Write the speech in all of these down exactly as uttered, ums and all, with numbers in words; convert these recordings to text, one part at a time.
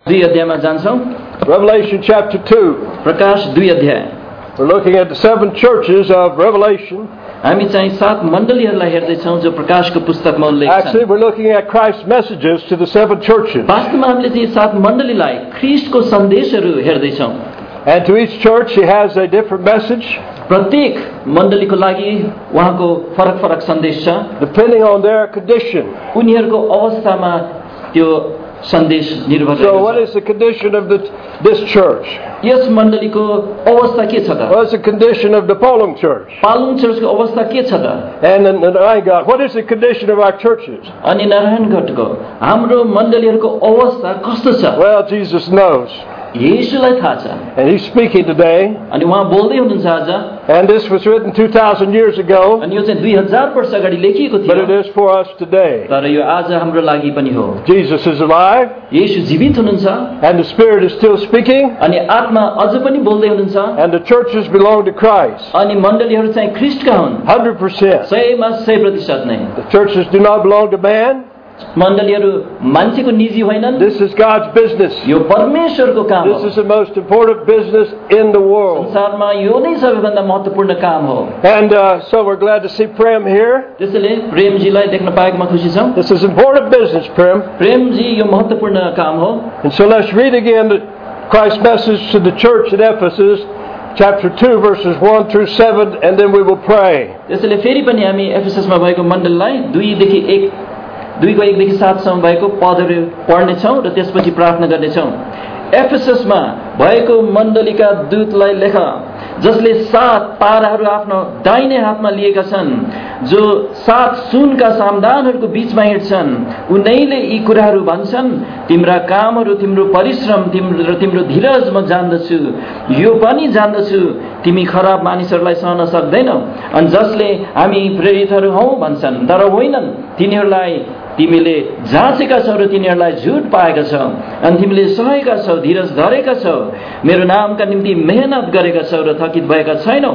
दुई अध्यायमा जान्छौं। Revelation chapter two. प्रकाश दुई अध्याय। We're looking at the seven churches of Revelation. हामी चाहिँ सात मण्डलीहरूलाई हेर्दै छौं जो प्रकाशको पुस्तकमा उल्लेख छन्। Actually, we're looking at Christ's messages to the seven churches. वास्तवमा हामीले चाहिँ सात मण्डलीलाई ख्रीष्टको सन्देशहरू हेर्दै छौं। And to each church he has a different message. प्रत्येक मण्डलीको लागि उहाँको फरक फरक सन्देश छ, depending on their condition. उनीहरूको अवस्थामा त्यो सन्देश निर्भर So what is the condition of the, this church? यस मण्डलीको अवस्था के छ त? What is the condition of the Palung church? Palung चर्चको अवस्था के छ त? And in Narayan, what is the condition of our churches? अनि नारायणगढको हाम्रो मण्डलीहरूको अवस्था कस्तो छ? Well, Jesus knows. येशूलाई थाहा छ। And he's speaking today. अनि उहाँ बोल्दै हुनुहुन्छ आज। And this was written two thousand years ago. अनि यो चाहिँ दुई हजार वर्ष अगाडि लेखिएको थियो। But it is for us today. तर यो आज हाम्रो लागि पनि हो। Jesus is alive. येशू जीवित हुनुहुन्छ। And the Spirit is still speaking. अनि आत्मा अझ पनि बोल्दै हुनुहुन्छ। And the churches belong to Christ. अनि मण्डलीहरू चाहिँ ख्रीष्टका हुन्। one hundred percent. सयमा सय प्रतिशत नै। The churches do not belong to man. मण्डलीहरू मान्छेको निजी होइनन्। This is God's business. यो परमेश्वरको काम हो। This is the most important business in the world. संसारमा यो नै सबैभन्दा महत्त्वपूर्ण काम हो। And uh, so we're glad to see Prem here. त्यसैले प्रेमजीलाई देख्न पाएकोमा खुसी छौं। This is important business, Prem. Premji यो महत्त्वपूर्ण काम हो। And so let's read again Christ's message to the church at Ephesus, chapter two, verses one through seven, and then we will pray. त्यसैले फेरि पनि हामी एफेससमा भएको मण्डलीलाई दुई देखि एक दुईको एक देखि सात सम्म भएको पदहरू पढ्नेछौँ र त्यसपछि प्रार्थना गर्नेछौँ। एफेससमा भएको मण्डलीका दूतलाई लेख, जसले सात ताराहरू आफ्नो दाहिने हातमा लिएका छन्, जो सात सुनका सामदानहरूको बीचमा हिँड्छन्। उनैले यी कुराहरू भन्छन्, तिम्रा कामहरू, तिम्रो परिश्रम, तिम्रो तिम्रो धीरज म जान्दछु। यो पनि जान्दछु तिमी खराब मानिसहरूलाई सहन सक्दैनौ। अनि जसले हामी प्रेरितहरू हौ भन्छन् तर होइनन्, तिनीहरूलाई तिमीले जाँचेका छौ र तिनीहरूलाई झुट पाएका छौ। अनि तिमीले सहेका छौ, धीरज धरेका छौ, मेरो नामका निम्ति मेहनत गरेका छौ र थकित भएका छैनौ।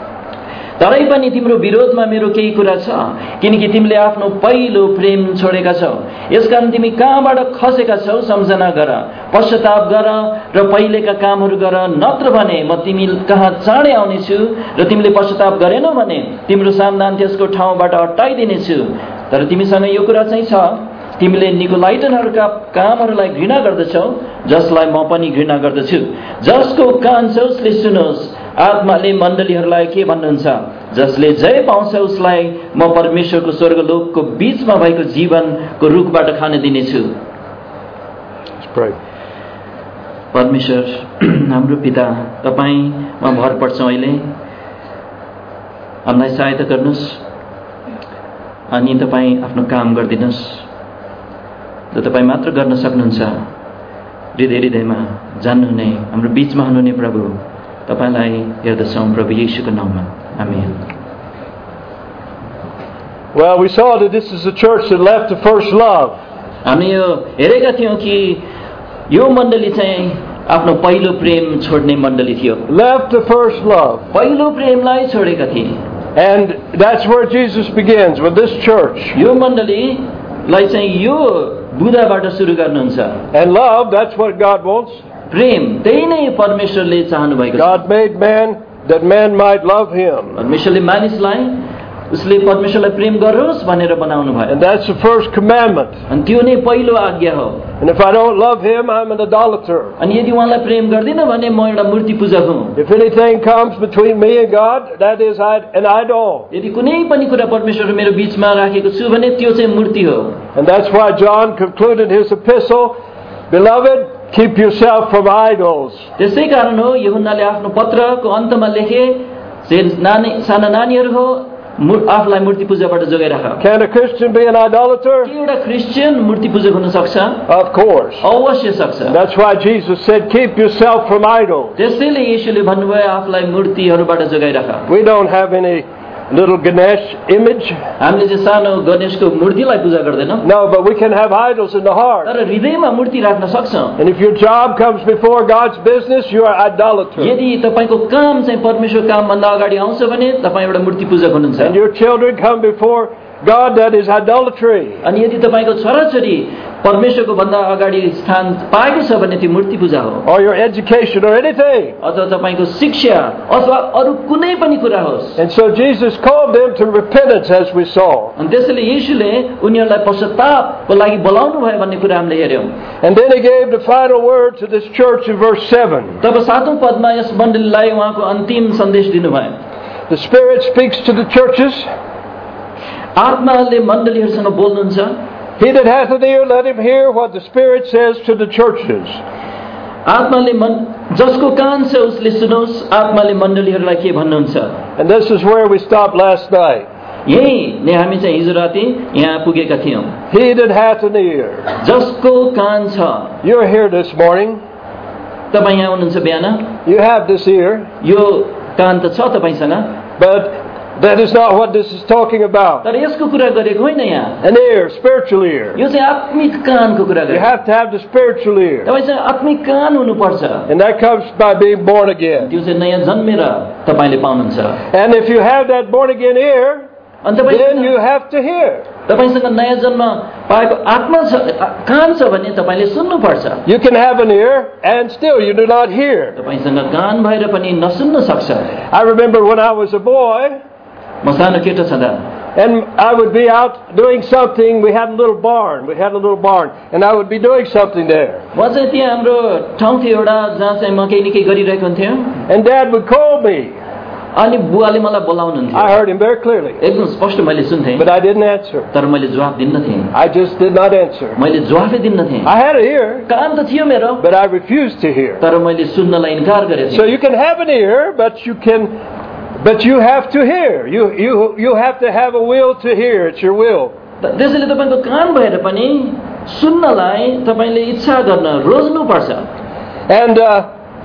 तरै पनि तिम्रो विरोधमा मेरो केही कुरा छ, किनकि तिमीले आफ्नो पहिलो प्रेम छोडेका छौ। यसकारण तिमी कहाँबाट खसेका छौ सम्झना गर, पश्चाताप गर र पहिलेका कामहरू गर, नत्र भने म तिमी कहाँ चाँडै आउनेछु र तिमीले पश्चाताप गरेनौ भने तिम्रो सामदान त्यसको ठाउँबाट हटाइदिनेछु। तर तिमीसँग यो कुरा चाहिँ छ, तिमीले निकोलाइटनहरूका कामहरूलाई घृणा गर्दछौ, जसलाई म पनि घृणा गर्दछु। जसको कान छ उसले सुनोस्, आत्माले मण्डलीहरूलाई के भन्नुहुन्छ। जसले जय पाउँछ उसलाई म परमेश्वरको स्वर्गलोकको बीचमा भएको जीवनको रुखबाट खान दिनेछु। परमेश्वर हाम्रो पिता, तपाईमा भर पर्छौं। अहिले हामीलाई सहायता गर्नुस् अनि तपाई आफ्नो काम गरिदिनुस्, जो तपाई मात्र गर्न सक्नुहुन्छ। हृदय हृदयमा जान्नुहुने, हाम्रो बीचमा हुनुहुने प्रभु, तपाईलाई हेर्दछौं प्रभु येशूको नाममा, आमेन। Well, we saw that this is a church that left the first love. हामी यो हेरेका थियौं कि यो मण्डली चाहिँ आफ्नो पहिलो प्रेम छोड्ने मण्डली थियो। Left the first love. पहिलो प्रेमलाई छोडेका थिए। And that's where Jesus begins, with this church. यो मण्डलीलाई चाहिँ यो बुदाबाट सुरु गर्नुहुन्छ। And love, that's what God wants. प्रेम त्यही नै परमेश्वरले चाहनु भएको छ। God made man that man might love him. परमेश्वरले मानिसलाई उसले परमेश्वरलाई प्रेम गरोस् भनेर बनाउनु भयो। And that's the first commandment. अनि त्यो नै पहिलो आज्ञा हो। And if I don't love him, I'm an idolater. अनि यदि उहाँलाई प्रेम गर्दिन भने म एउटा मूर्ति पूजक हुँ। If anything comes between me and God, that is an idol. यदि कुनै पनि कुरा परमेश्वर र मेरो बीचमा राखेको छु भने त्यो चाहिँ मूर्ति हो। And that's why John concluded his epistle, beloved, keep yourself from idols. त्यसै कारण हो यूहन्नाले आफ्नो पत्रको अन्तमा लेखे, नानी साना नानीहरू हो, आफूलाई मूर्ति पूजाबाट जोगाइ राख। Can a Christian be an idolater? के एउटा क्रिश्चियन मूर्ति पूजक हुन सक्छ? Of course. अवश्य सक्छ। That's why Jesus said, keep yourself from idols. त्यसैले येशूले भन्नुभयो आफूलाई मूर्तिहरूबाट जोगाइ राख। We don't have any little Ganesh image. हामीले चाहिँ सानो गणेशको मूर्तिलाई पूजा गर्दैनौँ। No, but we can have idols in the heart. तर हृदयमा मूर्ति राख्न सक्छौँ। And if your job comes before God's business, you are idolater. यदि तपाईको काम चाहिँ परमेश्वर काम भन्दा अगाडि आउँछ भने तपाई एउटा मूर्ति पूजक हुनुहुन्छ। And your children come before God, that is idolatry. अनि यदि तपाईको छोराछोरी परमेश्वरको भन्दा अगाडि स्थान पाएको छ भने त्यो मूर्ति पूजा हो, or your education or anything. अथवा तपाईको शिक्षा अथवा अरु कुनै पनि कुरा होस्। And so Jesus called them to repentance, as we saw. अनि त्यसैले येशूले उनीहरूलाई पश्चातापको लागि बोलाउनु भयो भन्ने कुरा हामीले हेर्यौं। And then he gave the final word to this church in verse seven. तब सातौं पदमा यस मण्डलीलाई उहाँको अन्तिम सन्देश दिनुभयो। The Spirit speaks to the churches. आत्माले मण्डलीहरूसँग बोल्नुहुन्छ। He that hath an ear, let him hear what the Spirit says to the churches. आत्माले मन जसको कान छ उसले सुनोस् आत्माले मण्डलीहरूलाई के भन्नुहुन्छ। And this is where we stopped last night. यही नै हामी चाहिँ हिजो राति यहाँ पुगेका थियौं। He that hath an ear. जसको कान छ। You're here this morning. तपाईँ यहाँ हुनुहुन्छ बिहान। You have this ear. यो कान त छ तपाईसँग। But that is not what this is talking about. तर यसको कुरा गरेको होइन यहाँ। An ear, spiritual ear. यो चाहिँ आत्मिक कानको कुरा You गरेको। have to have the spiritual ear. तपाईसँग आत्मिक कान हुनुपर्छ। And that comes by being born again. त्यो चाहिँ नयाँ जन्मेर तपाईले पाउनुहुन्छ। And if you have that born again ear, अनि then तपाईसँग you have to hear. तपाईसँग नयाँ जन्म पाएको आत्मा छ, कान छ भने तपाईले सुन्नुपर्छ। You can have an ear and still you do not hear. तपाईसँग कान भएर पनि नसुन्न सक्छ। I remember when I was a boy, म सानो केटो छँदा and I would be out doing something. We had a little barn. We had a little barn. And I would be doing something there. म चाहिँ त्यहाँ हाम्रो ठाउँ थियो एउटा जहाँ चाहिँ म केही न केही गरिरहेको हुन्थ्यो। And Dad would call me. अनि बुवाले मलाई बोलाउनुहुन्थ्यो। I heard him very clearly. एकदम स्पष्ट मैले सुन्थेँ। But I didn't answer. तर मैले जवाफ दिन्न थिएँ। I just did not answer. मैले जवाफै दिन्न थिएँ। I had an ear, कान त थियो मेरो, but I refused to hear. तर मैले सुन्नलाई इन्कार गरेको So थिएँ। you can have an ear, but you can, but you have to hear. You you you have to have a will to hear. It's your will. त्यसैले तपाईको कान भएर पनि सुन्नलाई तपाईले इच्छा गर्न रोज्नु पर्छ। And uh,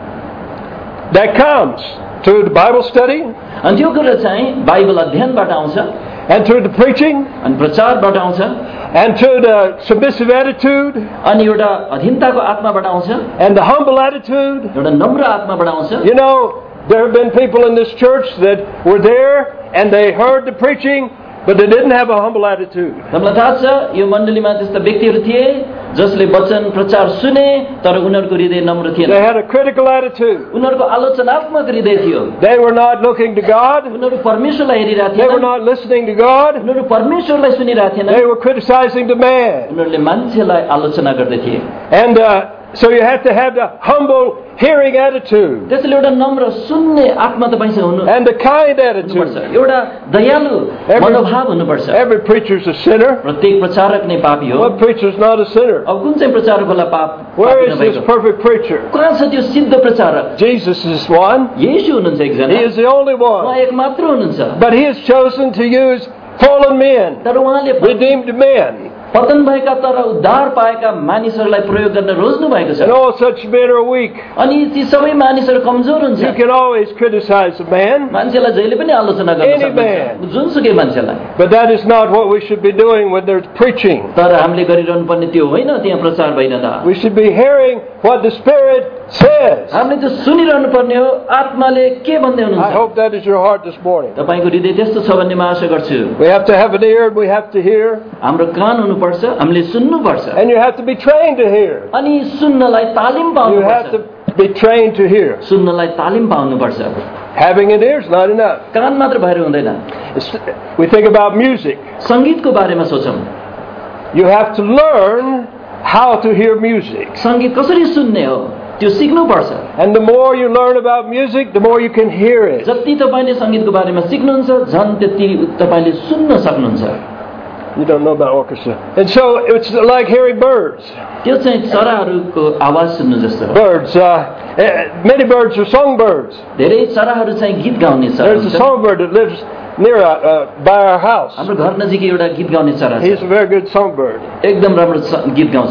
that comes through the Bible study, अनि त्यो कुरा चाहिँ बाइबल अध्ययनबाट आउँछ, and through the preaching, अनि प्रचारबाट आउँछ, and through the submissive attitude, अनि एउटा अधीनताको आत्माबाट आउँछ, and the humble attitude. एउटा नम्र आत्माबाट आउँछ। You know, there have been people in this church that were there and they heard the preaching, but they didn't have a humble attitude. हामीलाई थाहा छ यो मण्डलीमा त्यस्ता व्यक्तिहरू थिए जसले वचन प्रचार सुने तर उनीहरूको हृदय नम्र थिएन। They had a critical attitude. उनीहरूको आलोचनात्मक हृदय थियो। They were not looking to God. उनीहरू परमेश्वरलाई हेरिरहेका They were थिएनन्। not listening to God. उनीहरू परमेश्वरलाई सुनिरहेका They थिएनन्। were criticizing the man. उनीहरूले मान्छेलाई आलोचना गर्दै थिए। And uh, so you have to have the humble hearing attitude त्यसैले एउटा नम्र सुन्ने आत्मा तपाईसँग हुनु and the kind हुनुपर्छ। attitude. एउटा दयालु मनोभाव हुनुपर्छ। Every preacher's a sinner. प्रत्येक प्रचारक नै पापी हो। What preacher's not a sinner? अब कुन चाहिँ प्रचारक होला पाप Where पापी is this नभएको? perfect preacher? कहाँ छ त्यो सिद्ध प्रचारक? Jesus is one. येशू हुनुहुन्छ एकजना। He is the only उहाँ one. एक मात्र हुनुहुन्छ। But he has chosen to use fallen men, तर उहाँले redeemed men. पतन भएका तर उद्धार पाएका मानिसहरूलाई प्रयोग गर्न रोज्नु भएको छ। And all such men are weak. अनि ती सबै मानिसहरू कमजोर हुन्छ। You can always criticize a man, मान्छेलाई जहिले पनि आलोचना गर्न Any man. सक्नुहुन्छ, जुनसुकै मान्छेलाई। but that is not what we should be doing when there's preaching. तर हामीले गरिरहनु पर्ने त्यो होइन, त्यहाँ प्रचार भइरहँदा We should be hearing what the Spirit says. हामीले त्यो सुनिरहनु पर्ने हो आत्माले के भन्दै I हुनुहुन्छ। hope that is your heart this morning. तपाईको हृदय त्यस्तो छ भन्ने म आशा गर्छु। We have to have an ear and we have to hear. हाम्रो कान हुनुपर्छ, हामीले सुन्नुपर्छ And you have to be trained to hear. अनि सुन्नलाई तालिम You have पाउनुपर्छ। to be trained to hear. सुन्नलाई तालिम पाउनुपर्छ। Having an ear is not enough. कान मात्र भएर हुँदैन। It's- We think about music. संगीतको बारेमा सोचौं। You have to learn how to hear music. संगीत कसरी सुन्ने हो त्यो सिक्नुपर्छ। And the more you learn about music, the more you can hear it. जति तपाईले संगीतको बारेमा सिक्नुहुन्छ झन् त्यति तपाईले सुन्न सक्नुहुन्छ। You don't know about orchestra. And so it's like hearing birds. त्यो चाहिँ चराहरूको आवाज सुन्नु जस्तो हो। Birds, uh, eh, many birds are songbirds. धेरै चराहरू चाहिँ गीत गाउने चरा There's a हुन्छ। songbird that lives near uh, uh, by our house. हाम्रो घर नजिकै एउटा गीत गाउने चरा He's छ। a very good songbird. एकदम राम्रो स- गीत गाउँछ।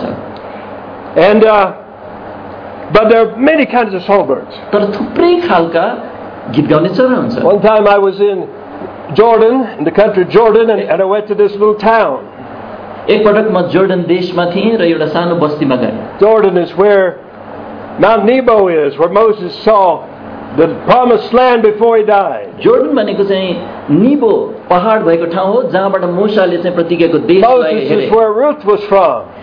And uh, but there are many kinds of songbirds. तर थुप्रै खालका गीत गाउने चरा हुन्छ। One time I was in Jordan, in the country of Jordan, and, and I went to this little town. एकपटक म जोर्डन देशमा थिएँ र एउटा सानो बस्तीमा गएँ। Jordan is where Mount Nebo is, where Moses saw the promised land before he died. Jordan भनेको चाहिँ निबो पहाड भएको ठाउँ हो जहाँबाट मूसाले चाहिँ प्रतिज्ञाको देशलाई Moses here. is where Ruth was from.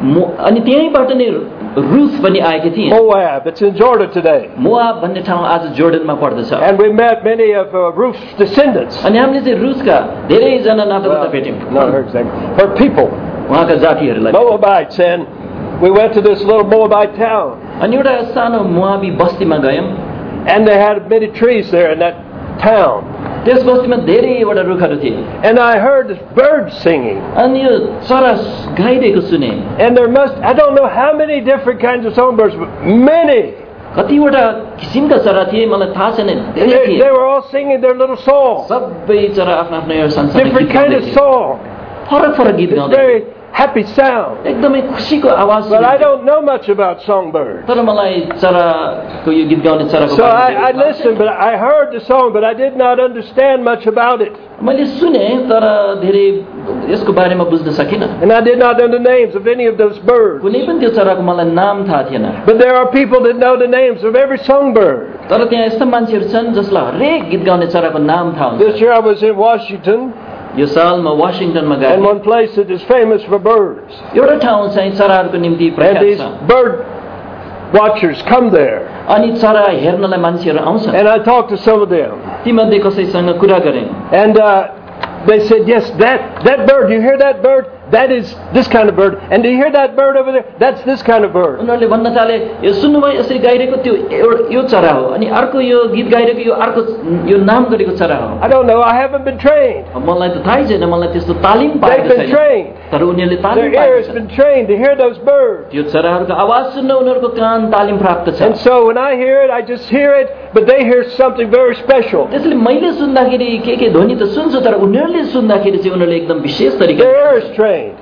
अनि त्यहीँबाट नै रुथ पनि आएकी थिए। Moab. It's in Jordan today. Moab भन्ने ठाउँ आज जोर्डनमा पर्दछ। And we met many of uh, Ruth's descendants. अनि हामीले चाहिँ रुथका धेरैजना नातागोता भेट्यौँ, Not her exactly. Her people. उहाँका जातिहरूलाई। Moabites. And we went to this little Moabite town. अनि एउटा सानो मोआबी बस्तीमा गयौँ। And they had many trees there in that town. त्यस बस्तीमा धेरैवटा रुखहरू थिए। And I heard this bird singing. अनि यो चरा गाइरहेको सुने। And there must, I don't know how many different kinds of songbirds, but many. कतिवटा किसिमका चरा थिए मलाई थाहा छैन, धेरै They, थिए। they were all singing their little song. सबै चरा आफ्नो आफ्नो एउटा संसार Different kind of song. फरक फरक गीत It's गाउँदै very happy sound. एकदमै खुसीको आवाज। But I don't know much about songbirds. तर मलाई चराको यो गीत गाउने चराको So I, I listened, but I heard the song, but I did not understand much about it. मैले सुने तर धेरै यसको बारेमा बुझ्न सकिनँ। And I did not know the names of any of those birds. कुनै पनि त्यो चराको मलाई नाम थाहा थिएन। But there are people that know the names of every songbird. तर त्यहाँ यस्ता मान्छेहरू छन् जसलाई हरेक गीत गाउने चराको नाम थाहा This हुन्छ। year I was in Washington, यो साल म वाशिङटनमा गएँ। and one place that is famous for birds. एउटा ठाउँ चाहिँ चराहरूको निम्ति And प्रख्यात these छ। bird watchers come there. अनि चरा हेर्नलाई मान्छेहरू आउँछन्। And I talked to some of them. तीमध्ये कसैसँग कुरा गरेँ। And uh, they said, yes, that, that bird, you hear that bird? That is this kind of bird. And do you hear that bird over there? That's this kind of bird. उनीहरूले भन्न थाले यो सुन्नुभयो यसरी गाइरहेको त्यो एउटा यो चरा हो, अनि अर्को यो गीत गाइरहेको यो अर्को यो नाम गरेको चरा हो। I don't know. I haven't been trained. मलाई त थाहै छैन, मलाई त्यस्तो तालिम They've पाएको been छैन। trained. तर उनीहरूले तालिम Their ear पाएको has छ। been trained to hear those birds. त्यो चराहरूको आवाज सुन्न उनीहरूको कान तालिम प्राप्त छ। And so when I hear it, I just hear it, but they hear something very special. त्यसले मैले सुन्दाखेरि के के ध्वनि त सुन्छु, तर उनीहरूले सुन्दाखेरि चाहिँ उनीहरूले एकदम विशेष Their तरिकाले ear is trained.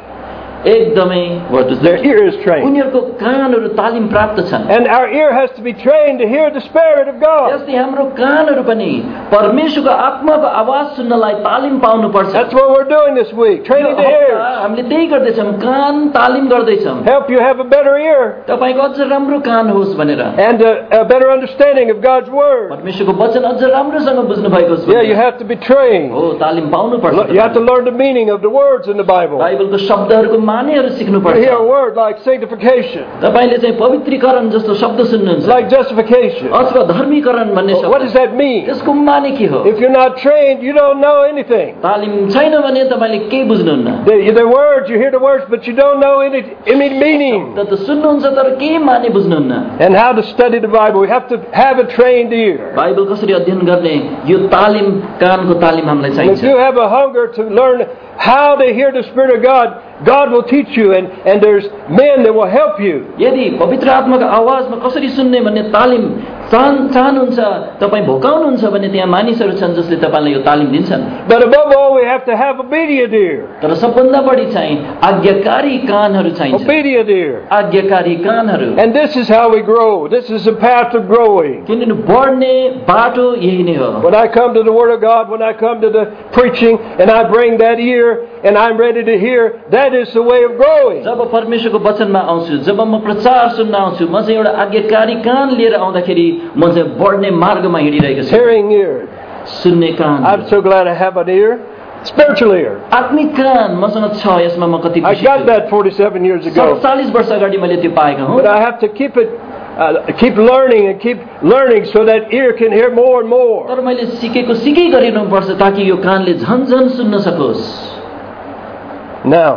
एकदमै what is Their that? ear is trained. उनीहरूको कानहरू तालिम प्राप्त छन्। And our ear has to be trained to hear the Spirit of God. यस्तै हाम्रो कानहरू पनि परमेश्वरको आत्माको आवाज सुन्नलाई तालिम पाउनुपर्छ। That's what we're doing this week, training the ears. हामीले त्यही गर्दैछौँ, कान तालिम गर्दैछौँ। Help you have a better ear तपाईको अझ राम्रो कान होस् भनेर, and a, a better understanding of God's Word. परमेश्वरको वचन अझ राम्रोसँग बुझ्नु भएको छ। Yeah, you have to be trained. हो, तालिम पाउनुपर्छ। You have to learn the meaning of the words in the Bible. बाइबलको शब्दहरूको मानेहरू You सिक्नुपर्छ। hear a word like sanctification, तपाईले चाहिँ पवित्रीकरण जस्तो शब्द सुन्नुहुन्छ, like justification. अथवा धर्मीकरण भन्ने What शब्द, does that mean? त्यसको माने के हो? If you're not trained, you don't know anything. तालिम छैन भने तपाईले केही बुझ्नुहुन्न। The, the words, you hear the words, but you don't know any, any meaning. त सुन्नुहुन्छ तर केही माने बुझ्नुहुन्न। And how to study the Bible. We have to have a trained ear. Bible कसरी अध्ययन गर्ने, यो तालिम कानको तालिम हामीलाई And if चाहिन्छ। you have a hunger to learn how to hear the Spirit of God, God will teach you, and, and there's men that will help you. यदि पवित्र आत्माको आवाजमा कसरी सुन्ने भन्ने तालिम चाहन चाहनुहुन्छ, तपाईँ भोकाउनुहुन्छ भने त्यहाँ मानिसहरू छन् जसले तपाईँलाई यो तालिम दिन्छन्। But above all, we have to have obedient ear. तर सबभन्दा बढी चाहिँ आज्ञाकारी कानहरू चाहिन्छ। Obedient ear. आज्ञाकारी कानहरू। And this is how we grow. This is the path of growing. किनभने बढ्ने बाटो यही नै हो। When I come to the Word of God, when I come to the preaching, and I bring that ear, and I'm ready to hear, that is the way of growing. जब परमेश्वरको वचनमा आउँछु, जब म प्रचार सुन्न आउँछु, म चाहिँ एउटा आज्ञाकारी कान लिएर आउँदाखेरि म चाहिँ बढ्ने मार्गमा हिँडिरहेको छु। Hearing ear. सुन्ने कान। I'm so glad I have an ear. Spiritual ear. आत्मिक कान मसँग छ, यसमा म कति I खुसी got छु। that forty-seven years ago. सत्तालीस वर्ष अगाडि मैले त्यो पाएको हुँ। But I have to keep it, uh, keep learning and keep learning so that ear can hear more and more. तर मैले सिकेको सिकै गरिनुपर्छ ताकि यो कानले झन् झन् सुन्न सकोस्। Now,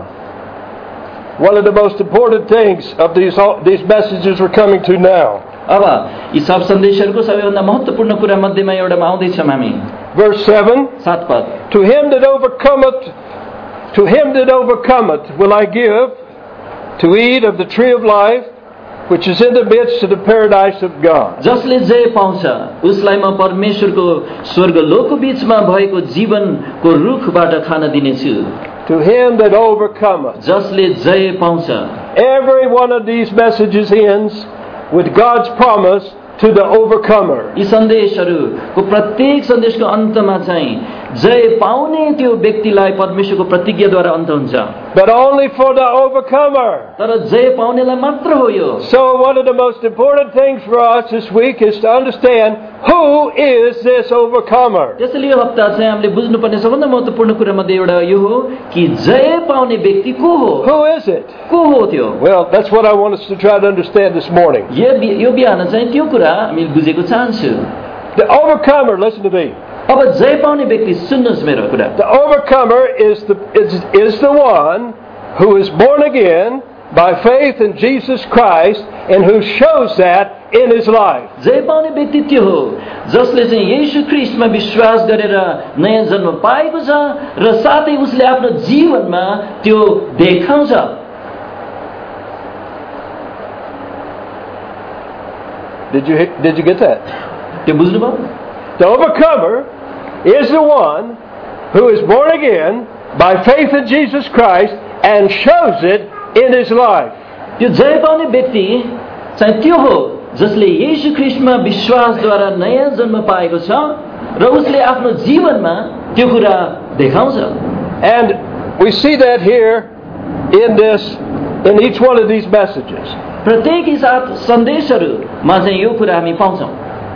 one of the most important things of these these messages we're coming to now. अब यी सब सन्देशहरूको सबैभन्दा महत्त्वपूर्ण कुरा मध्येमा एउटामा आउँदैछौँ हामी। Verse seven. सात पद। To him that overcometh, to him that overcometh will I give to eat of the tree of life, which is in the midst of the paradise of God. जसले जय पाउँछ उसलाई म परमेश्वरको स्वर्ग लोकको बीचमा भएको जीवनको रुखबाट खान दिनेछु। To him that overcometh. जसले जय पाउँछ। Every one of these messages ends with God's promise to the overcomer. यी सन्देशहरूको प्रत्येक सन्देशको अन्तमा चाहिँ जय पाउने त्यो व्यक्तिलाई परमेश्वरको प्रतिज्ञाद्वारा अन्त हुन्छ, but only for the overcomer. तर जय पाउनेलाई मात्र हो यो। So one of the most important things for us this week is to understand who is this overcomer. त्यसैले यो हप्ता चाहिँ हामीले बुझ्नुपर्ने सबभन्दा महत्त्वपूर्ण कुरा मध्ये एउटा यो हो कि जय पाउने व्यक्ति को हो? Who is it? को हो त्यो? Well, that's what I want us to try to understand this morning. यो यो बिहान चाहिँ त्यो कुरा हामी बुझेको चाहन्छु। The overcomer, listen to me. अब जय पाउने व्यक्ति सुन्नुहोस् मेरो कुरा। The overcomer is the is, is the one who is born again by faith in Jesus Christ and who shows that in his life. जय पाउने व्यक्ति त्यो हो जसले चाहिँ येशू ख्रीष्टमा विश्वास गरेर नयाँ जन्म पाएको छ र साथै उसले आफ्नो जीवनमा त्यो देखाउँछ। Did you did you get that? त्यो बुझ्नुभयो? The overcomer is the one who is born again by faith in Jesus Christ and shows it in his life. त्यो जय पाउने व्यक्ति चाहिँ त्यो हो जसले येशू ख्रीष्टमा विश्वासद्वारा नयाँ जन्म पाएको छ र उसले आफ्नो जीवनमा त्यो कुरा देखाउँछ। And we see that here in this in each one of these messages. प्रत्येक यी सात सन्देशहरूमा चाहिँ यो कुरा हामी पाउँछौँ।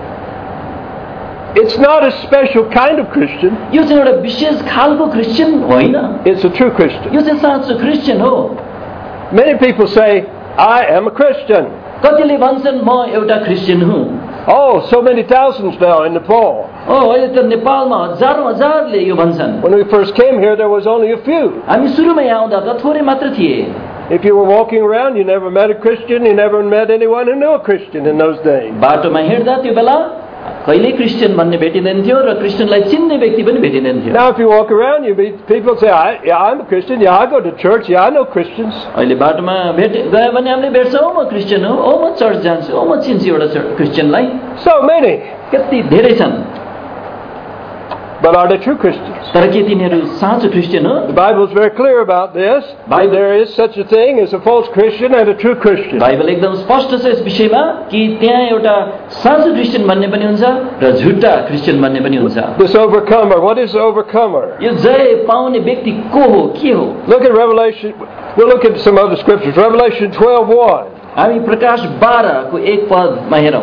It's not a special kind of Christian. यो चाहिँ एउटा विशेष खालको क्रिस्चियन होइन, It's a true Christian. यो चाहिँ साँचो क्रिस्चियन हो। Many people say, I am a Christian. कतिले भन्छन् म एउटा क्रिस्चियन हुँ। Oh, so many thousands now in Nepal. ओ अहिले त नेपालमा हजारौँ हजारले यो भन्छन्। When we first came here, there was only a few. हामी सुरुमा यहाँ आउँदा त थोरै मात्र थिए। If you were walking around, you never met a Christian, you never met anyone who knew a Christian in those days. बाटोमा हिँड्दा त्यो बेला कहिले क्रिस्चियन भन्ने भेटिँदैन थियो र क्रिस्चियनलाई चिन्ने व्यक्ति पनि भेटिँदैन थियो। Now if you walk around, you meet people say, I, yeah, I'm a Christian, yeah, I go to church, yeah, I know Christians. अहिले बाटोमा भेट गयो भने हामीले भेट्छौँ ओ म क्रिस्चियन हो, ओ म चर्च जान्छु, ओ म चिन्छु एउटा क्रिस्चियनलाई। So many. कति धेरै छन्। But are they true Christians? तर के तिनीहरू साँचो क्रिस्चियन हो? The Bible is very clear about this. Bible- There is such a thing as a false Christian and a true Christian. Bible एकदम स्पष्ट छ यस विषयमा कि त्यहाँ एउटा साँचो क्रिस्चियन भन्ने पनि हुन्छ र झुट्टा क्रिस्चियन भन्ने पनि हुन्छ। This overcomer, what is the overcomer? यो जय पाउने व्यक्ति को हो, के हो? Look at Revelation, we'll look at some other scriptures. Revelation twelve one. हामी प्रकाश बाह्र को एक पदमा हेरौँ।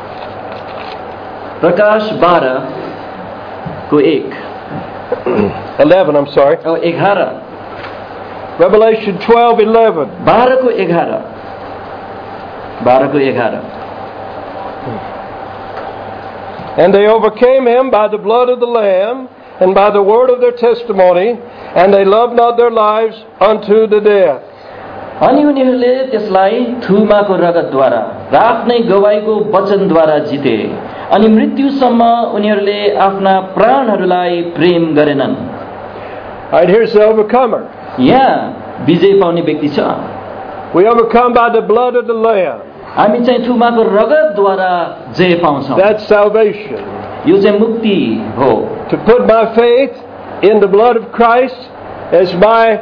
प्रकाश बाह्र को एक eleven, I'm sorry. ओ एघार Revelation twelve eleven. बाह्र को एघार बाह्र को एघार And they overcame him by the blood of the Lamb and by the word of their testimony, and they loved not their lives unto the death. अनि उनीहरूले त्यसलाई थुमाको रगतद्वारा र आफ्नै गवाईको वचनद्वारा जिते अनि मृत्युसम्म उनीहरूले आफ्ना प्राणहरूलाई प्रेम गरेनन्। Alright, here's the overcomer. यहाँ विजय पाउने व्यक्ति छ। We overcome by the blood of the Lamb. हामी चाहिँ थुमाको रगतद्वारा जय पाउँछौँ। That's salvation. यो चाहिँ मुक्ति हो। To put my faith in the blood of Christ as my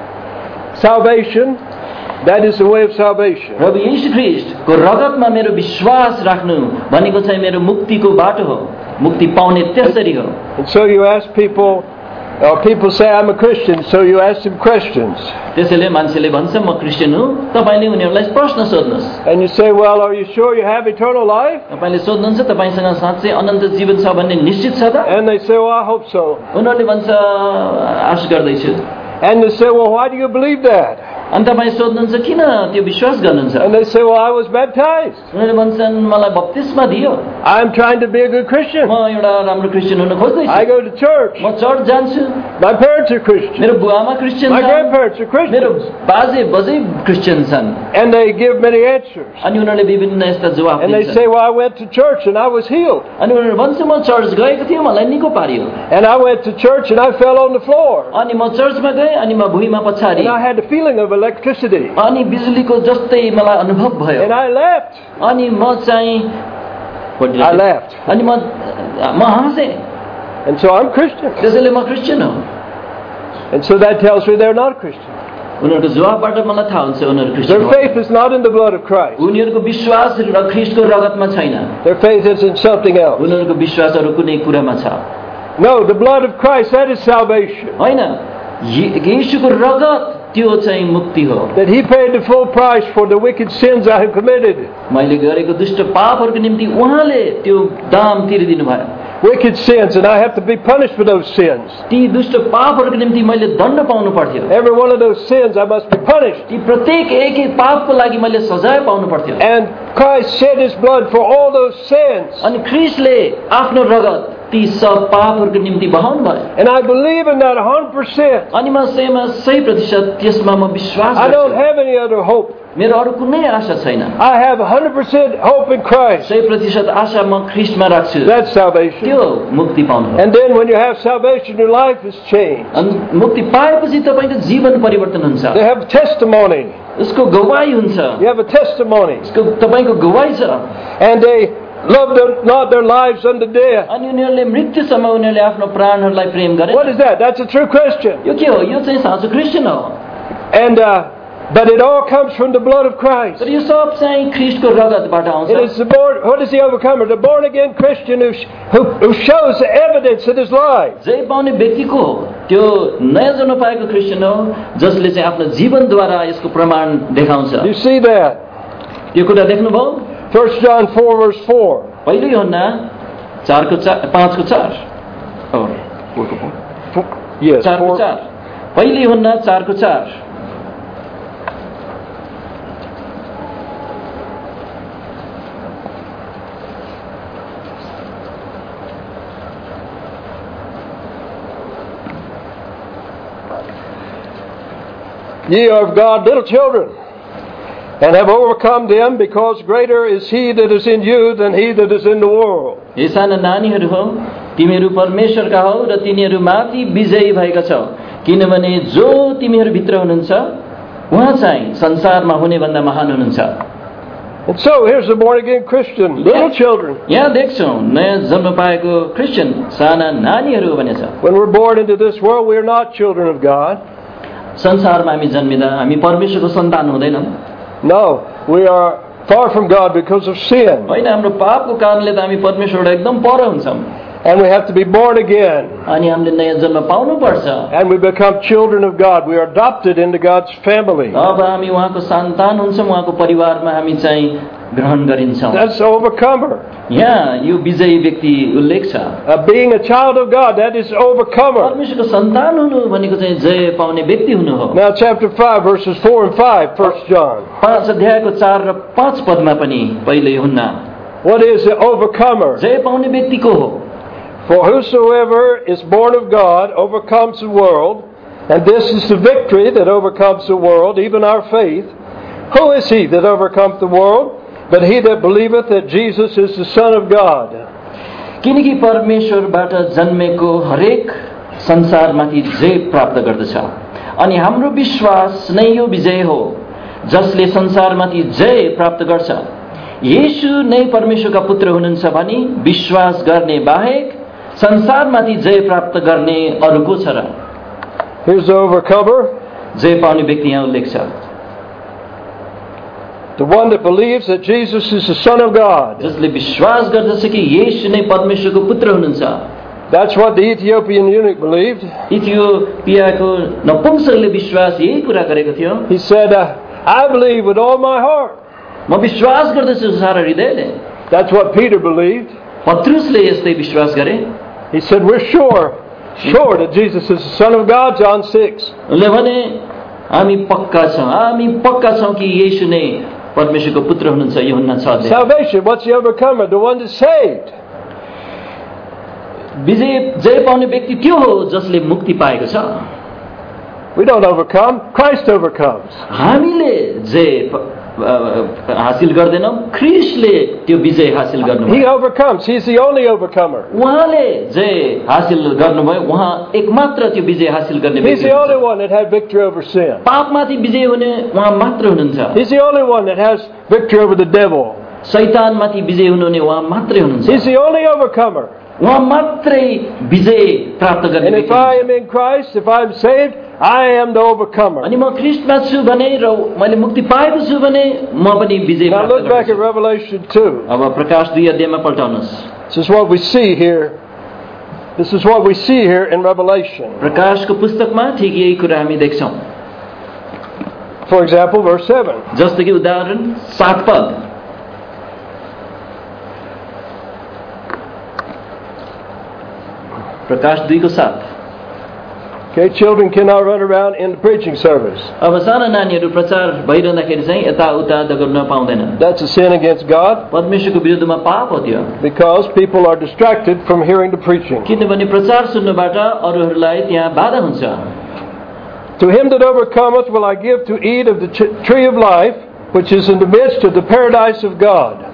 salvation, that is the way of salvation. प्रभु येशू ख्रीष्टको रगतमा मेरो विश्वास राख्नु भनेको चाहिँ मेरो मुक्तिको बाटो हो। मुक्ति पाउने त्यसरी हो। And so you ask people, or people say I'm a Christian, so you ask them questions. त्यसैले मान्छेले भन्छ म क्रिस्चियन हुँ, तपाईले उनीहरूलाई प्रश्न सोध्नुहोस्। And you say, well, are you sure you have eternal life? तपाईले सोध्नुहुन्छ तपाईसँग साँच्चै अनन्त जीवन छ भन्ने निश्चित छ त? And they say, well, I hope so. उनीहरूले भन्छ आश गर्दैछु। And they say, well, why do you believe that? अनि तपाईँ सोध्नुहुन्छ किन त्यो विश्वास गर्नुहुन्छ? And they say, well, I was baptized. उनीहरूले भन्छन् मलाई बप्तिस्मा दियो। I'm trying to be a good Christian. म एउटा राम्रो क्रिस्चियन हुन खोज्दैछु। I go to church. म चर्च जान्छु। My parents are Christians. मेरो बुवामा क्रिस्चियन My छन्। grandparents are मेरो Christians. बाजे बजै क्रिस्चियन छन्। And they give many answers. अनि उनीहरूले विभिन्न यस्ता जवाफ And they दिन्छन्। say, well, I went to church and I was healed. अनि उनीहरू भन्छ म चर्च गएको थिएँ मलाई निको पारियो। And I went to church and I fell on the floor. अनि म चर्चमा गएँ अनि म भुइँमा पछारी। And I had the feeling of electricity. अनि बिजुलीको जस्तै मलाई अनुभव भयो। And I laughed. अनि म चाहिँ I laughed. अनि म म हाँसेँ। And so I'm Christian. त्यसैले म क्रिस्चियन हो। And so that tells me they're not Christian. उनीहरूको जवाबबाट मलाई थाहा हुन्छ उनीहरू क्रिस्चियन Their हो। faith is not in the blood of Christ. उनीहरूको विश्वास र ख्रीष्टको रगतमा छैन। Their faith is in something else. उनीहरूको विश्वास अरू कुनै कुरामा छ। No, the blood of Christ, that is salvation. होइन, येशूको रगत त्यो चाहिँ मुक्ति हो। That He paid the full price for the wicked sins I have committed. मैले गरेको दुष्ट पापहरूको निम्ति उहाँले त्यो दाम तिरिदिनु भयो। Wicked sins, and I have to be punished for those sins. ती दुष्ट पापहरूको निम्ति मैले दण्ड पाउनु पर्थ्यो। Every one of those sins I must be punished. ती प्रत्येक एक एक पापको लागि मैले सजाय पाउनु पर्थ्यो। And Christ shed His blood for all those sins. अनि ख्रीष्टले आफ्नो रगत ती सब पापहरूको निम्ति बहाउनु भयो। And I believe in that one hundred percent. अनि म सयमा सय प्रतिशत त्यसमा म विश्वास I don't गर्छु। have any other hope. मेरो अरू कुनै आशा छैन। I have one hundred percent hope in Christ. सय प्रतिशत आशा म ख्रीष्टमा राख्छु। That's salvation. त्यो मुक्ति पाउनु हो। And then when you have salvation, your life is changed. अनि मुक्ति पाएपछि तपाईको जीवन परिवर्तन हुन्छ। They have testimony. उसको गवाही हुन्छ। You have a testimony. उसको तपाईको गवाही छ। And they love their, not their lives unto death. अनि उनीहरूले मृत्युसम्म उनीहरूले आफ्नो प्राणहरूलाई प्रेम गरे। What is that? That's a true Christian. यो के हो? यो चाहिँ साँचो क्रिस्चियन हो। And uh, but it all comes from the blood of Christ. तर यो सब चाहिँ ख्रीष्टको रगतबाट आउँछ। It is the born, what is the overcomer? The born again Christian who, who, who shows the evidence in his life. जय पाउने व्यक्तिको हो त्यो नयाँ जन्म पाएको क्रिस्चियन हो जसले चाहिँ आफ्नो जीवनद्वारा यसको प्रमाण देखाउँछ। You see that? यो कुरा देख्नुभयो? First John four verse four. पहिलो यूहन्ना चारको चार पाँचको चार हो फोरको फोर Yes. चारको four. चार पहिलो यूहन्ना चारको चार Ye are of God little children, and have overcome them, because greater is He that is in you than he that is in the world. हे साना नानीहरू हौ तिमीहरू परमेश्वरका हौ र तिनीहरू माथि विजयी भएका छौ किनभने जो तिमीहरू भित्र हुनुहुन्छ उहाँ चाहिँ संसारमा हुने भन्दा महान हुनुहुन्छ। And so here's the born again Christian, little children. यहाँ देख्छौँ नयाँ जन्म पाएको क्रिस्चियन साना नानीहरू भनेछ। When we're born into this world, we are not children of God. संसारमा हामी जन्मिँदा हामी परमेश्वरको सन्तान हुँदैनौँ। No, we are far from God because of sin. होइन हाम्रो पापको कारणले त हामी परमेश्वरबाट एकदम पर हुन्छौँ। And we have to be born again. अनि हामीले नयाँ जन्म पाउनु पर्छ। And we become children of God. We are adopted into God's family. अब हामी उहाँको सन्तान हुन्छौँ उहाँको परिवारमा हामी चाहिँ ग्रहण गरिन्छौँ। That's the overcomer. यहाँ यो विजयी व्यक्ति उल्लेख छ। Uh, being a child of God, that is overcomer. परमेश्वरको सन्तान हुनु भनेको चाहिँ जय पाउने व्यक्ति हुनु हो। Now chapter five verses four and five, First John. पाँच अध्यायको चार र पाँच पदमा पनि पहिलो यूहन्ना What is the overcomer? जय पाउने व्यक्ति को हो? For whosoever is born of God overcomes the world, and this is the victory that overcomes the world, even our faith. Who is he that overcometh the world? But he that believeth that Jesus is the Son of God. किनकि परमेश्वरबाट जन्मेको हरेक संसारमाथि जय प्राप्त गर्दछ अनि हाम्रो विश्वास नै यो विजय हो जसले संसारमाथि जय प्राप्त गर्छ। येशू नै परमेश्वरका पुत्र हुनुहुन्छ भनी विश्वास गर्ने बाहेक संसारमाथि जय प्राप्त गर्ने अरु को छ र? Here's the overcomer. जय पाउने व्यक्ति यहाँ उल्लेख छ। The one that believes that Jesus is the Son of God. जसले विश्वास गर्दछ कि येशू नै परमेश्वरको पुत्र हुनुहुन्छ। That's what the Ethiopian eunuch believed. इथियोपियाको नपुंसकले विश्वास यही कुरा गरेको थियो। He said, uh, I believe with all my heart. म विश्वास गर्दछु सारा हृदयले। That's what Peter believed. पत्रुसले यस्तै विश्वास गरे। He said, we're sure, sure that Jesus is the Son of God, John six. उनले भने हामी पक्का छौं, हामी पक्का छौं कि येशू नै परमेश्वरको पुत्र हुनुहुन्छ। यूहन्ना छ अध्याय। Salvation, what's the overcomer? The one that's saved. विजय जय पाउने व्यक्ति त्यो हो जसले मुक्ति पाएको छ। We don't overcome, Christ overcomes. हामीले जय हासिल गर्दैनौं, ख्रीष्टले त्यो विजय हासिल गर्नुभयो। He overcomes, he's the only overcomer. उहाँले जय हासिल गर्नुभयो, उहाँ एकमात्र त्यो विजय हासिल गर्ने व्यक्ति। He's the only one that had victory over sin. पापमाथि विजय हुने उहाँ मात्र हुनुहुन्छ। He's the only one that has victory over the devil. शैतानमाथि विजय हुनुहुने उहाँ मात्रै हुनुहुन्छ। He's the only overcomer. उहाँ मात्रै विजय प्राप्त गर्ने And व्यक्ति। if I am in Christ, if I'm saved, I am the overcomer. अनि म ख्रीष्टमा छु भने र मैले मुक्ति पाएको छु भने म पनि विजय Now प्राप्त look back at गर्छु। Revelation two. अब प्रकाश दुई अध्यायमा पल्टाउनुस्। This is what we see here. This is what we see here in Revelation. प्रकाशको पुस्तकमा ठिक यही कुरा हामी देख्छौँ. For example, verse seven. जस्तो कि उदाहरण सात पद. प्रकाश दुई को सात. Okay, children cannot run around in the preaching service. अब साना नानीहरू प्रचार भइरहँदाखेरि चाहिँ यताउता गर्न पाउँदैनन्. That's a sin against God. परमेश्वरको विरुद्धमा पाप हो त्यो. Because people are distracted from hearing the preaching. किनभने प्रचार सुन्नबाट अरूहरूलाई त्यहाँ बाधा हुन्छ. To him that overcometh will I give to eat of the tree of life, which is in the midst of the paradise of God.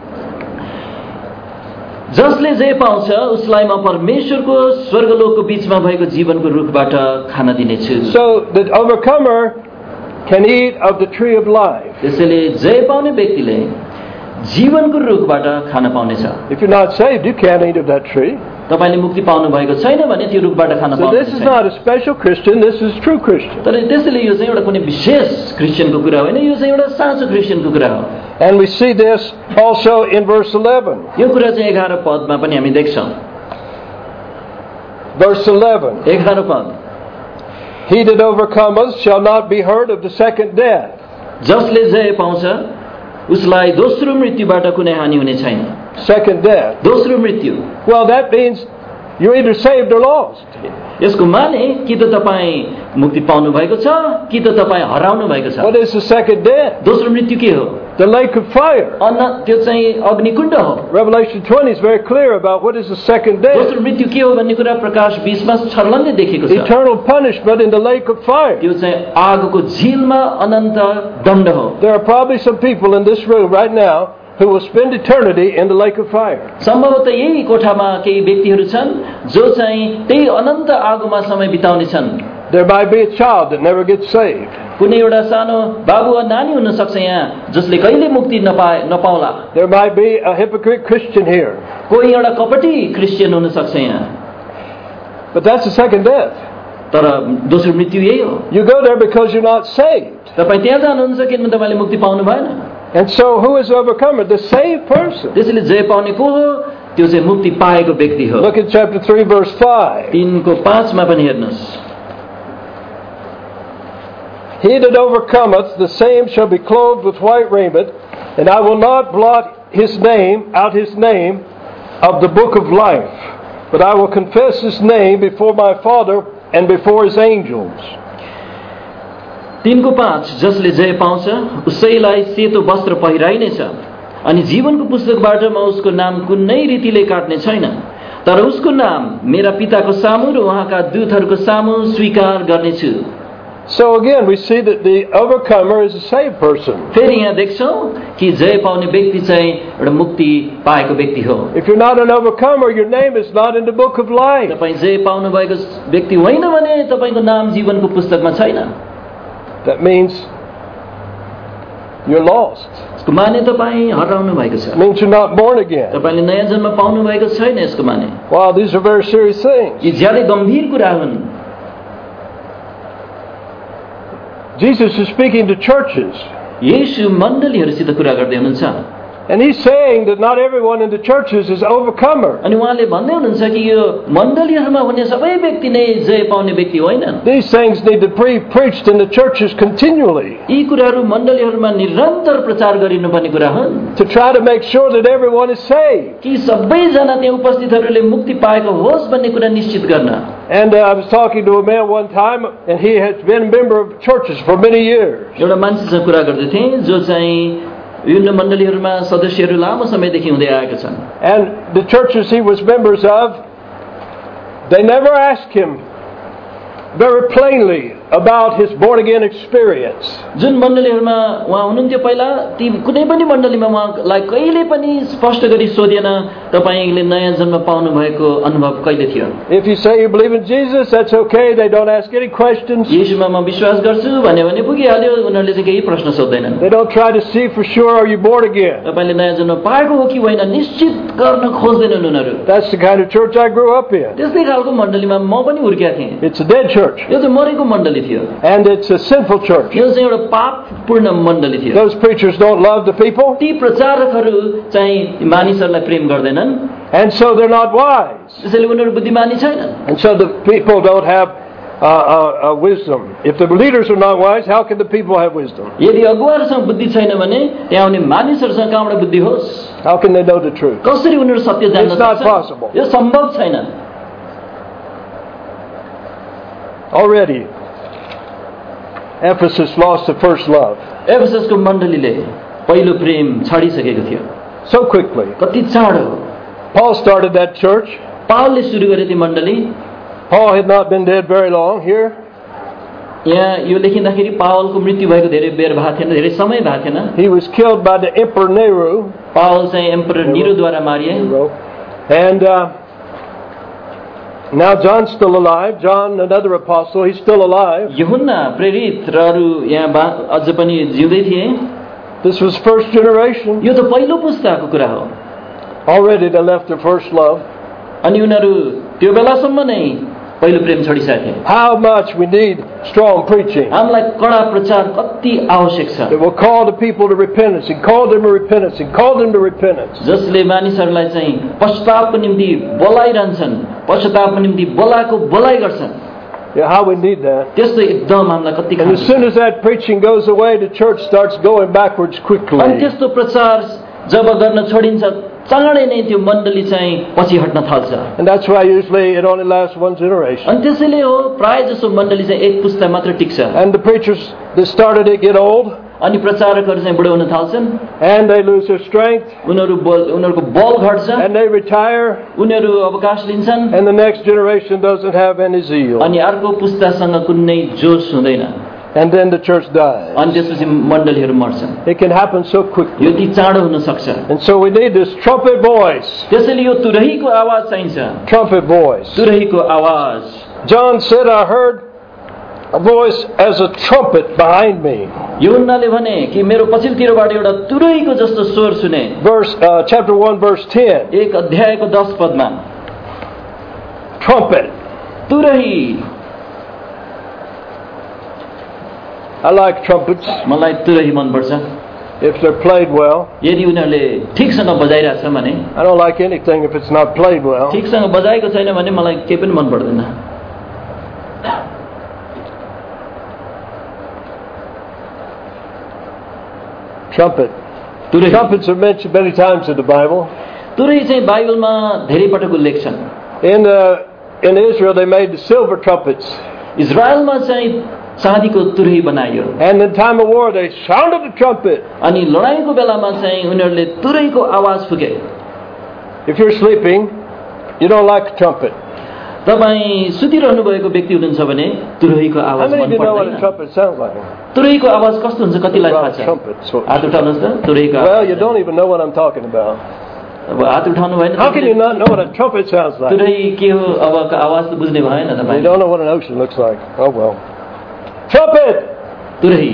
जसले जे पाउँछ उसलाई म परमेश्वरको स्वर्गलोकको बीचमा भएको जीवनको रुखबाट खान दिनेछु. So the overcomer can eat of the tree of life. त्यसैले जे पाउने व्यक्तिले जीवनको रुखबाट Khan पाउनेछ. If you're not saved, you can't eat of that tree. तपाईले मुक्ति पाउनु भएको छैन भने त्यो रुखबाट खान So पाउनु this is not a special Christian, this is true Christian. तर त्यसैले यो चाहिँ एउटा कुनै विशेष क्रिस्चियनको कुरा होइन, यो चाहिँ एउटा साँचो क्रिस्चियनको कुरा हो. And we see this also in verse eleven. यो कुरा चाहिँ एघार पदमा पनि हामी देख्छौँ. Verse eleven. एघार पद. He that overcometh shall not be hurt of the second death. जसले जय पाउँछ उसलाई दोस्रो मृत्युबाट कुनै हानि हुने छैन. Second death. दोस्रो मृत्यु. Well, that means you're either saved or lost. यसको माने कि त तपाईँ मुक्ति पाउनु भएको छ कि त तपाईँ हराउनु भएको छ. What is the second death? दोस्रो मृत्यु के हो? The lake of fire. अन्न त्यो चाहिँ अग्निकुण्ड हो. Revelation twenty is very clear about what is the second death. दोस्रो मृत्यु के हो भन्ने कुरा प्रकाश बीस मा छर्लङ्गै देखेको छ. Eternal punishment in the lake of fire. त्यो चाहिँ आगोको झिलमा अनन्त दण्ड हो. There are probably some people in this room right now who will spend eternity in the lake of fire. सम्भवतः यही कोठामा केही व्यक्तिहरू छन् जो चाहिँ त्यही अनन्त आगोमा समय बिताउने छन्. There might be a child that never gets saved. कुनै एउटा सानो बाबु वा नानी हुन सक्छ यहाँ जसले कहिले मुक्ति नपाए नपाउला. There might be a hypocrite Christian here. कोही एउटा कपटी क्रिस्चियन हुन सक्छ यहाँ. But that's the second death. तर दोस्रो मृत्यु यही हो. You go there because you're not saved. तपाईँ त्यहाँ जानुहुन्छ किनभने तपाईँले मुक्ति पाउनु भएन. And so who is the overcomer? The saved person. त्यसैले जय पाउने को हो? त्यो चाहिँ मुक्ति पाएको व्यक्ति हो. Look at chapter three verse five. तीन को पाँच मा पनि हेर्नुहोस्. He that overcometh, the same shall be clothed with white raiment, and I will not blot his name out his name of the book of life, but I will confess his name before my Father and before his angels. तीन को पाँच. जसले जय पाउँछ उसैलाई सेतो वस्त्र पहिराइनेछ अनि जीवनको पुस्तकबाट म उसको नाम कुनै रीतिले काट्ने छैन, तर उसको नाम मेरा पिताको सामु र उहाँका दूतहरूको सामु स्वीकार गर्नेछु. So again we see that the overcomer is a saved person. फेरि यहाँ देख्छौँ कि जय पाउने व्यक्ति चाहिँ एउटा मुक्ति पाएको व्यक्ति हो. If you're not an overcomer, your name is not in the book of life. तपाईँ जय पाउनु भएको व्यक्ति होइन भने तपाईँको नाम जीवनको पुस्तकमा छैन. That means you're lost. यसको माने तपाईँ हराउनु भएको छ. It means you're not born again. तपाईँले नयाँ जन्म पाउनु भएको छैन. यसको माने Wow, these are very serious things. यी ज्यादै गम्भीर कुरा हुन्. Jesus is speaking to churches. येशू मण्डलीहरूसित कुरा गर्दै हुनुहुन्छ. And he's saying that not everyone in the churches is overcomer. अनि उहाँले भन्दै हुनुहुन्छ कि यो मण्डलीहरूमा हुने सबै व्यक्ति नै जय पाउने व्यक्ति होइनन्. These things need to be preached in the churches continually. यी कुराहरू मण्डलीहरूमा निरन्तर प्रचार गरिनुपर्ने कुरा हुन्. To try to make sure that everyone is saved. कि सबैजना त्यहाँ उपस्थितहरूले मुक्ति पाएको होस् भन्ने कुरा निश्चित गर्न. And uh, I was talking to a man one time, and he has been a member of churches for many years. एउटा मान्छेसँग कुरा गर्दै थिएँ जो चाहिँ विभिन्न मण्डलीहरूमा सदस्यहरू लामो समयदेखि हुँदै आएका छन्. And the churches he was members of, they never asked him very plainly about his born again experience. जुन मण्डलीहरूमा उहाँ हुनुहुन्थ्यो पहिला ती कुनै पनि मण्डलीमा उहाँलाई कहिले पनि स्पष्ट गरी सोधिएन तपाईले नयाँ जन्म पाउनु भएको अनुभव कहिले थियो. If you say you believe in Jesus, that's okay. They don't ask any questions. येशूमा म विश्वास गर्छु भन्यो भने पुगिहाल्यो. उनीहरूले चाहिँ केही प्रश्न सोध्दैनन्. They don't try to see for sure are you born again. तपाईले नयाँ जन्म पाएको हो कि होइन निश्चित गर्न खोज्दैनन् उनीहरू. That's the kind of church I grew up in. त्यस्तै खालको मण्डलीमा म पनि हुर्केका थिएँ. It's a dead church. यो चाहिँ मरेको मण्डली मण्डली थियो and it's a sinful church. यो चाहिँ एउटा पापपूर्ण मण्डली थियो Those preachers don't love the people, ती प्रचारकहरू चाहिँ मानिसहरूलाई प्रेम गर्दैनन् and so they're not wise. त्यसैले उनीहरू बुद्धिमानी छैनन् And so the people don't have uh, uh, uh, wisdom. If the leaders are not wise, how can the people have wisdom? यदि अगुवाहरूसँग बुद्धि छैन भने त्यहाँ आउने मानिसहरूसँग कहाँबाट बुद्धि होस् How can they know the truth? कसरी उनीहरू सत्य जान्न It's not सक्छन् possible. यो सम्भव छैन Already, Ephesus lost the first love एफेससको मण्डलीले पहिलो प्रेम छाडिसकेको थियो so quickly. कति चाँडो Paul started that church. पावलले सुरु गरे ती मण्डली Paul had not been dead very long here. यहाँ यो लेखिँदाखेरि पावलको मृत्यु भएको धेरै बेर भएको थिएन धेरै समय भएको थिएन He was killed by the Emperor Nero. पावल चाहिँ एम्परर निरोद्वारा मारिए And uh, now John's still alive. John, another apostle, he's still alive. यूहन्ना प्रेरित र अरू यहाँ बा- अझ पनि जिउँदै थिए This was first generation. यो त पहिलो पुस्ताको कुरा हो Already they left their first love. अनि उनीहरू त्यो बेलासम्म नै पहिलो प्रेम छोडिसकेका थिए How much we need strong preaching हामीलाई कडा प्रचार कति आवश्यक छ that will call the people to repentance and call them to repentance and call them to repentance. जसले मानिसहरूलाई चाहिँ पश्चातापको निम्ति बोलाइरहन्छन् पश्चातापको निम्ति बोलाएको बोलाइ गर्छन् Yeah, how we need that. त्यस्तो एकदम हामीलाई कति And as खान्छ soon as that preaching goes away, the church starts going backwards quickly. अनि त्यस्तो प्रचार जब गर्न छोडिन्छ चाँडै नै त्यो मण्डली चाहिँ पछि हट्न थाल्छ And that's why usually it only lasts one generation. अनि त्यसैले हो प्राय जसो मण्डली चाहिँ एक पुस्ता मात्र टिक्छ And the preachers that started it get old अनि प्रचारकहरू चाहिँ बुढो हुन थाल्छन् and they lose their strength उनीहरू बल उनीहरूको बल घट्छ and they retire उनीहरू अवकाश लिन्छन् and the next generation doesn't have any zeal. अनि अर्को पुस्तासँग कुनै जोस हुँदैन And then the church dies. अनि त्यसपछि मण्डलीहरू मर्छन् It can happen so quickly. यो ती चाँडो हुन सक्छ And so we need this trumpet voice. त्यसैले यो तुरहीको आवाज चाहिन्छ Trumpet voice. तुरहीको आवाज John said, I heard a voice as a trumpet behind me. यूहन्नाले भने कि मेरो पछिल्लोतिरबाट एउटा तुरहीको जस्तो स्वर सुने Verse, uh, chapter one, verse ten. एक अध्यायको दस पदमा Trumpet. तुरही I like trumpets मलाई तुरही मनपर्छ if they're played well. यदि उनीहरूले ठिकसँग बजाइरहेछ भने I don't like anything if it's not played well. ठिकसँग बजाएको छैन भने मलाई केही पनि मन पर्दैन Trumpet. तुरही Trumpets are mentioned many times in the Bible. तुरही चाहिँ बाइबलमा धेरै पटक उल्लेख छन् In, uh, in Israel, they made the silver trumpets. इजरायलमा चाहिँ चाँदीको तुरही बनाइयो And in time of war, they sounded the trumpet. अनि लडाईँको बेलामा चाहिँ उनीहरूले तुरहीको आवाज फुके If you're sleeping, you don't like a trumpet. तपाईँ सुतिरहनु भएको व्यक्ति हुनुहुन्छ भने तुरहीको How आवाज many of मन you know what a पर्दैन trumpet sounds like? तुरहीको आवाज कस्तो हुन्छ कतिलाई थाहा Well, छ trumpet. So, हात उठाउनुहोस् त तुरहीको well, you आवाज don't even know what I'm talking about. अब हात उठाउनु भएन How can you not know what a trumpet sounds like? तुरही के हो अब आवाज त बुझ्ने भएन You तपाईँ don't know what an ocean looks like. Oh well. Trumpet! तुरही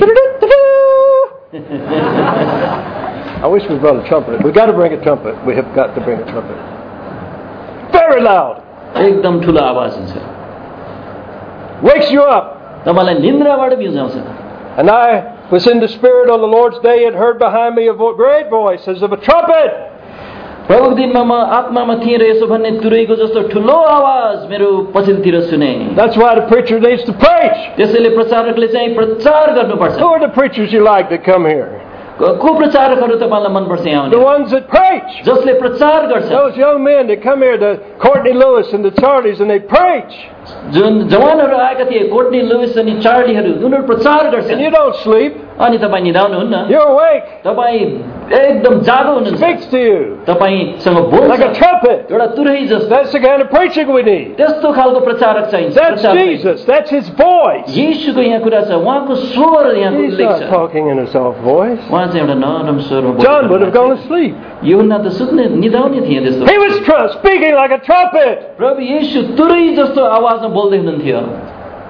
I wish we brought a trumpet. We've got to bring a trumpet. We have got to bring a trumpet. Very loud. एकदम ठुलो आवाज हुन्छ Wakes you up. तपाईँलाई निन्द्राबाट बिउजाउँछ And I was in the Spirit on the Lord's day and heard behind me a vo- great voice as of a trumpet. प्रभुको दिनमा म आत्मामा थिएँ र यसो भन्ने तुरहीको जस्तो ठुलो आवाज मेरो पछिल्लोतिर सुने That's why the preacher needs to preach. त्यसैले प्रचारकले चाहिँ प्रचार गर्नुपर्छ Who are the preachers you like that come here? को प्रचारकहरू तपाईँलाई मनपर्छ यहाँ The आउने ones that preach. जसले प्रचार गर्छ Those young men that come here, the Courtney Lewis and the Charlies, and they preach. जुन जवानहरू आएका थिए कोर्टनी लुइस अनि चार्लीहरू उनीहरू प्रचार And गर्छन् you don't sleep. अनि तपाईँ निदाउनुहुन्न You're awake. तपाईँ एकदम जागो हुनुहुन्छ Speaks to you तपाईँसँग like a बोल्छ trumpet. एउटा तुरही जस्तो That's the kind of preaching we need. त्यस्तो खालको प्रचारक चाहिन्छ That's प्रचार चाहिन्छ। Jesus. That's His voice. येशूको यहाँ कुरा छ उहाँको स्वर यहाँको He's उल्लेख not छ talking in a soft voice. उहाँ चाहिँ एउटा नरम स्वरमा John would have बोल्नु gone to sleep. यूहन्ना त सुत्ने निदाउने थिए त्यस्तो He was tr- speaking like a trumpet. प्रभु येशू तुरही जस्तो आवाजमा बोल्दै हुनुहुन्थ्यो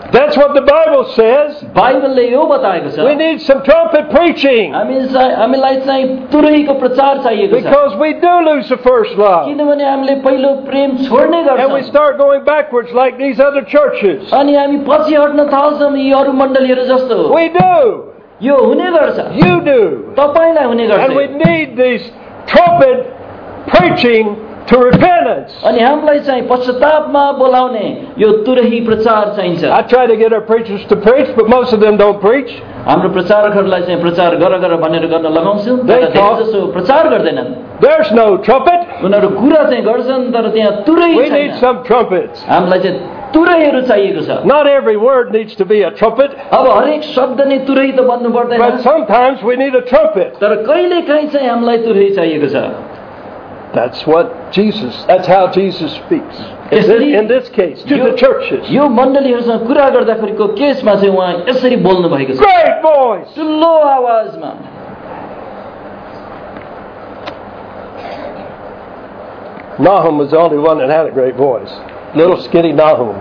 That's what the Bible says. बाइबलले यो बताएको छ We need some trumpet preaching हामी चाहिँ हामीलाई चाहिँ तुरहीको प्रचार चाहिएको छ because we do lose the first love. किनभने हामीले पहिलो प्रेम छोड्ने And we गर्छौं start going backwards like these other churches. अनि हामी पछि हट्न थाल्छौं यी अरु मण्डलीहरु जस्तो We do. यो हुने गर्छ You do. तपाईलाई हुने गर्छ And we need these trumpet preaching to repentance. अनि हामीलाई चाहिँ पश्चातापमा बोलाउने यो तुरही प्रचार चाहिन्छ I try to get our preachers to preach, but most of them don't preach. हाम्रो प्रचारकहरूलाई चाहिँ प्रचार गर गर भनेर गर्न लगाउँछौं तर They धेरै talk. जसो प्रचार गर्दैनन् There's no trumpet. उनीहरू कुरा चाहिँ गर्छन् तर त्यहाँ तुरै We छैन need some trumpets. हामीलाई चाहिँ तुरैहरू चाहिएको छ Not every word needs to be a trumpet, अब हरेक शब्द नै तुरै त बन्नु पर्दैन but sometimes we need a trumpet. तर कहिलेकाहीँ चाहिँ हामीलाई तुरै चाहिएको छ That's what Jesus, that's how Jesus speaks. In this, in this case, to the churches. यो मण्डलीहरूसँग कुरा गर्दाखेरिको केसमा चाहिँ उहाँ यसरी बोल्नु भएको छ Great voice. ठुलो आवाजमा Nahum was the only one that had a great voice. Little skinny Nahum.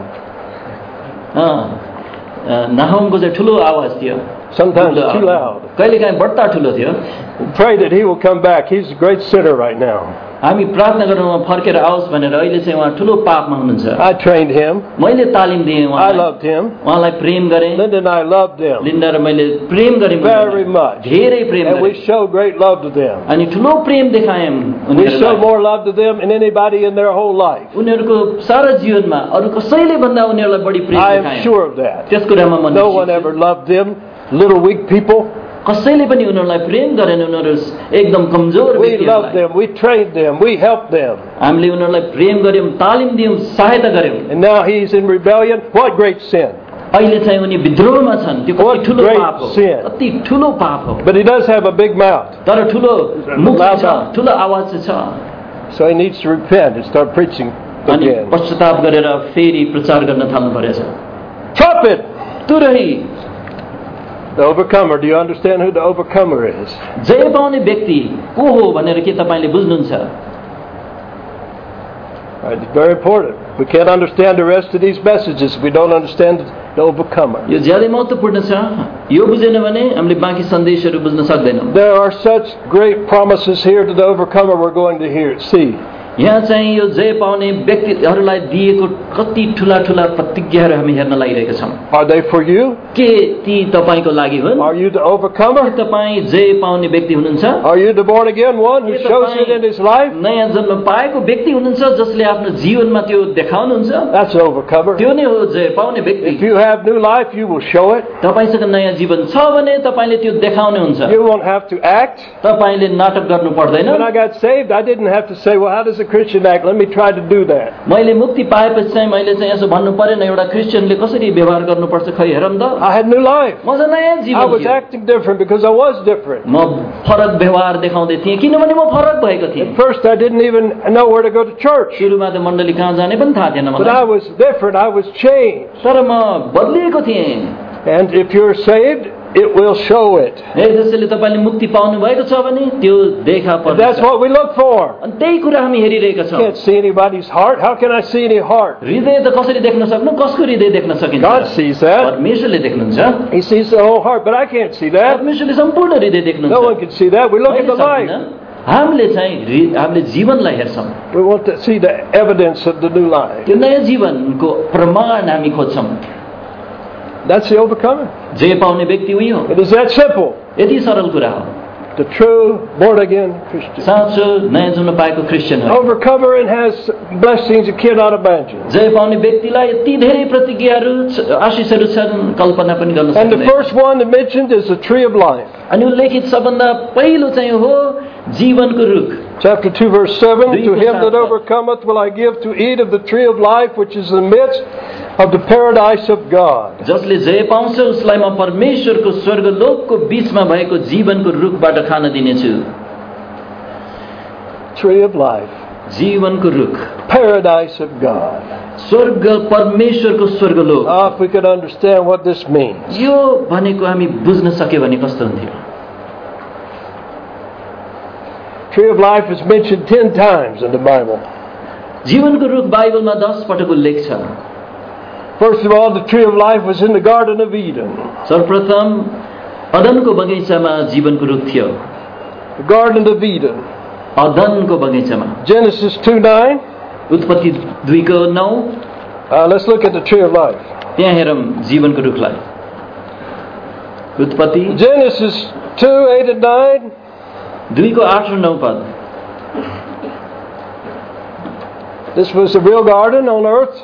नाहुमको चाहिँ ठुलो आवाज थियो Sometimes too loud. कहिलेकाहीँ बढ्ता ठुलो थियो Pray that he will come back. He's a great sinner right now. हामी प्रार्थना गर्नुमा फर्केर आओस् भनेर अहिले चाहिँ उहाँ ठुलो पापमा हुनुहुन्छ I trained him. मैले तालिम दिएँ I उहाँलाई loved him. उहाँलाई प्रेम गरेँ Linda and I loved them Linda र मैले प्रेम गरेँ very much. धेरै प्रेम And we गरेँ show great love to them. अनि ठुलो प्रेम देखायौँ We show उनीहरूलाई more love to them than anybody in their whole life. उनीहरूको सारा जीवनमा अरू कसैले भन्दा उनीहरूलाई बढी प्रेम I am देखायौँ sure of that. त्यस कुरामा म No one निश्चित छु। ever loved them, little weak people. कसैले पनि उनीहरूलाई प्रेम गरेन उनीहरू एकदम कमजोर We loved व्यक्तिहरूलाई them, we trained them, we helped them. हामीले उनीहरूलाई प्रेम गर्यौँ तालिम दियौँ सहायता गर्यौँ And now he's in rebellion. What great sin. अहिले चाहिँ उनी विद्रोहमा छन् त्यो What कति ठुलो great पाप हो sin. कति ठुलो पाप हो But he does have a big mouth. तर ठुलो मुख Loud छ mouth. ठुलो आवाज चाहिँ छ So he needs to repent and start preaching अनि again. पश्चाताप गरेर फेरि प्रचार गर्न थाल्नु परेछ Trumpet! तुरही The overcomer. Do you understand who the overcomer is? जय पाउने व्यक्ति को हो भनेर के तपाईँले बुझ्नुहुन्छ Right, it's very important. We can't understand the rest of these messages if we don't understand the overcomer. यो ज्यादै महत्त्वपूर्ण छ यो बुझेन भने हामीले बाँकी सन्देशहरू बुझ्न सक्दैनौँ There are such great promises here to the overcomer we're going to hear, see. यहाँ चाहिँ यो जय पाउने व्यक्तिहरूलाई दिएको कति ठुला ठुला प्रतिज्ञाहरू हामी हेर्न लागिरहेका छौँ Are they for you? के ती तपाईँको लागि हुन् Are you the overcomer? तपाईँ जय पाउने व्यक्ति हुनुहुन्छ Are you the born again one who shows it in his life? नयाँ जन्म पाएको व्यक्ति हुनुहुन्छ जसले आफ्नो जीवनमा त्यो देखाउनुहुन्छ That's an overcomer. त्यो नै हो जय पाउने व्यक्ति If you have new life, you will show it. तपाईँसँग नयाँ जीवन छ भने तपाईँले त्यो देखाउने हुन्छ You won't have to act. तपाईँले नाटक गर्नु पर्दैन When I got saved, I didn't have to say, well, how does a Christian act? Let me try to do that. मैले मुक्ति पाएपछि चाहिँ मैले चाहिँ यसो भन्नु परेन एउटा क्रिस्चियनले कसरी व्यवहार गर्नुपर्छ खै हेरौँ त I had new life. म चाहिँ नयाँ I जीवन was थियो acting different because I was different. म फरक व्यवहार देखाउँदै थिएँ किनभने म फरक भएको थिएँ At first, I didn't even know where to go to church. सुरुमा त मण्डली कहाँ जाने पनि थाहा थिएन But I मलाई was different. I was changed. तर म बदलिएको थिएँ And if you're saved, it will show it. हे जसले तपाईँले मुक्ति पाउनु भएको छ भने त्यो देखा And that's पर्छ what we look for. अनि त्यही कुरा हामी हेरिरहेका छौँ Can't see anybody's heart. How can I see any heart? हृदय त कसरी देख्न सक्नु कसको हृदय देख्न सकिन्छ God sees that. परमेश्वरले देख्नुहुन्छ He sees the whole heart, but I can't see that. परमेश्वरले सम्पूर्ण हृदय No देख्नुहुन्छ one can see that. We look at मैले the life. सक्दिनँ। हामीले चाहिँ हृ- हामीले जीवनलाई हेर्छौँ We want to see the evidence of the new life. त्यो नयाँ जीवनको प्रमाण हामी खोज्छौँ That's the overcomer. जय पाउने व्यक्ति उही हो It is that simple. यति सरल कुरा हो The true born again Christian. साँचो नयाँ जन्म पाएको क्रिस्चियन हो Overcomer and has blessings you cannot imagine. जय पाउने व्यक्तिलाई यति धेरै प्रतिज्ञाहरू छ- आशिषहरू छन् कल्पना पनि गर्न And the सक्दैन first one that mentioned is the tree of life. अनि उल्लेखित सबभन्दा पहिलो चाहिँ हो जीवनको रुख Chapter two, verse seven. To him that overcometh will I give to eat of the tree of life which is in the midst of the paradise of God. जसले जय पाउँछ उसलाई म परमेश्वरको स्वर्गलोकको बीचमा भएको जीवनको रुखबाट खान दिनेछु Tree of life. जीवनको रुख Paradise of God. स्वर्ग परमेश्वरको स्वर्गलोक Ah, if we could understand what this means. यो भनेको हामी बुझ्न सक्यो भने कस्तो हुन्थ्यो Tree of life is mentioned ten times in the Bible. जीवनको रुख बाइबलमा दस पटक उल्लेख छ First of all, the tree of life was in the Garden of Eden. सर्वप्रथम अदनको बगैँचामा जीवनको रुख थियो. The Garden of Eden. अदनको बगैँचामा. Genesis two nine. उत्पत्ति दुई को नौ. Uh, let's look at the tree of life. त्यहाँ हेरौँ जीवनको रुखलाई. उत्पत्ति Genesis two eight and nine. दुई को आठ र नौ पद. This was the real garden on earth.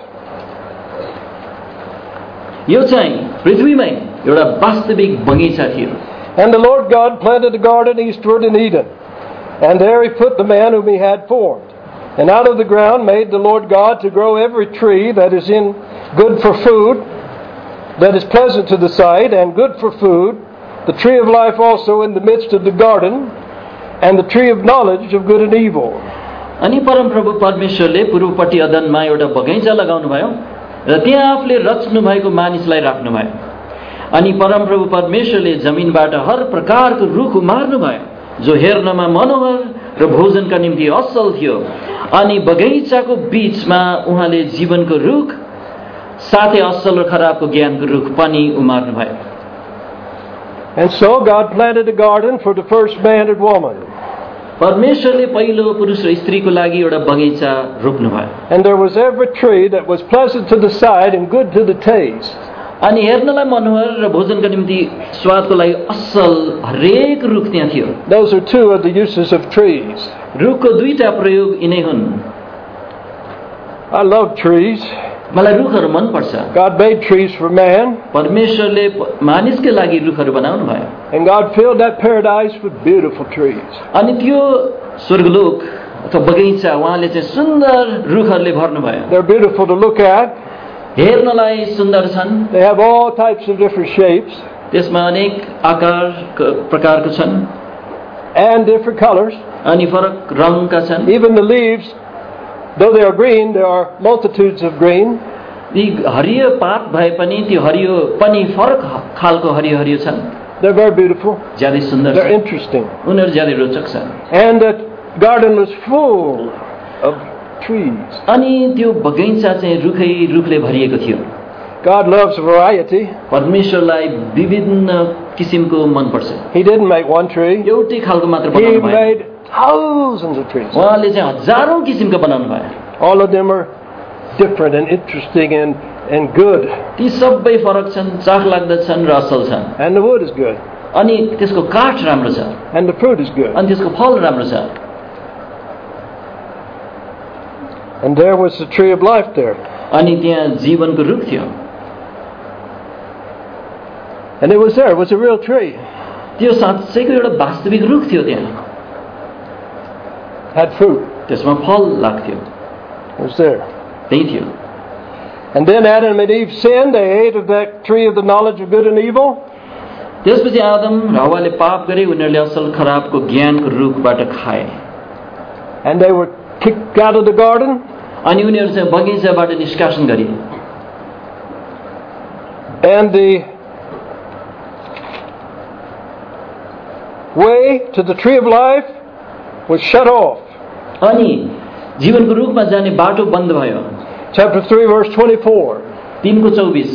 यो चाहिँ पृथ्वीमै एउटा वास्तविक बगैँचा थियो. And the Lord God planted a garden eastward in Eden, and there he put the man whom he had formed. And out of the ground made the Lord God to grow every tree that is in good for food, that is pleasant to the sight, and good for food, the tree of life also in the midst of the garden, and the tree of knowledge of good and evil. अनि परमप्रभु परमेश्वरले पूर्वपट्टि अदनमा एउटा बगैँचा लगाउनु भयो र त्यहाँ आफूले रच्नु भएको मानिसलाई राख्नु भयो. अनि परमप्रभु परमेश्वरले जमिनबाट हर प्रकारको रुख उमार्नु भयो जो हेर्नमा मनोहर र भोजनका निम्ति असल थियो. अनि बगैँचाको बीचमा उहाँले जीवनको रुख साथै असल र खराबको ज्ञानको रुख पनि उमार्नु भयो. And so God planted a garden for the first man and woman. परमेश्वरले पहिलो पुरुष र स्त्रीको लागि एउटा बगैँचा रोप्नु भयो. And there was every tree that was pleasant to the sight and good to the taste. अनि हेर्नलाई मनोहर र भोजनका निम्ति स्वादको लागि असल हरेक रुख त्यहाँ थियो. Those are two of the uses of trees. रुखको दुईटा प्रयोग यिनै हुन्. I love trees. मलाई रुखहरू मन पर्छ. God made trees for man. परमेश्वरले मानिसकै लागि रुखहरू बनाउनु भयो. And God filled that paradise with beautiful trees. अनि त्यो स्वर्गलोक अथवा बगैँचा उहाँले चाहिँ सुन्दर रुखहरूले भर्नु भयो. They're beautiful to look at. हेर्नलाई सुन्दर छन्. They have all types of different shapes. त्यसमा अनेक आकार प्रकारको छन्. And different colors. अनि फरक रङका छन्. Even the leaves, though they are green, there are multitudes of green. ती हरियो पात भए पनि त्यो हरियो पनि फरक खालको हरियो हरियो छन्. They're very beautiful. ज्यादै सुन्दर They're छन्. interesting. उनीहरू ज्यादै रोचक छन्. And that garden was full of trees. अनि त्यो बगैँचा चाहिँ रुखै रुखले भरिएको थियो. God loves variety. परमेश्वरलाई विभिन्न किसिमको मन पर्छ. He didn't make one tree. एउटै खालको मात्र He बनाउनु भयो. made thousands of trees. उहाँले चाहिँ हजारौं किसिमको बनाउनु भयो. All of them are different and interesting and, and good. ती सबै फरक छन्, चाख लाग्दछन् र असल छन्. And the wood is good. अनि त्यसको काठ राम्रो छ. And the fruit is good. अनि त्यसको फल राम्रो छ. And there was the tree of life there. अनि त्यहाँ जीवनको रुख थियो. And it was there. It was a real tree. त्यो साँच्चैको एउटा वास्तविक रुख थियो त्यहाँ. Had fruit. त्यसमा फल लाग्थ्यो. It was there. त्यही थियो. And then Adam and Eve sinned. They ate of that tree of the knowledge of good and evil. त्यसपछि आदम र हव्वाले पाप गरे. उनीहरूले असल खराबको ज्ञानको रुखबाट खाए. And they were kicked out of the garden. अनि उनीहरू चाहिँ बगैँचाबाट निष्कासन गरे. And the way to the tree of life was shut off. अनि जीवनको रुखमा जाने बाटो बन्द भयो. Chapter three, verse twenty-four. तीन को चौबीस.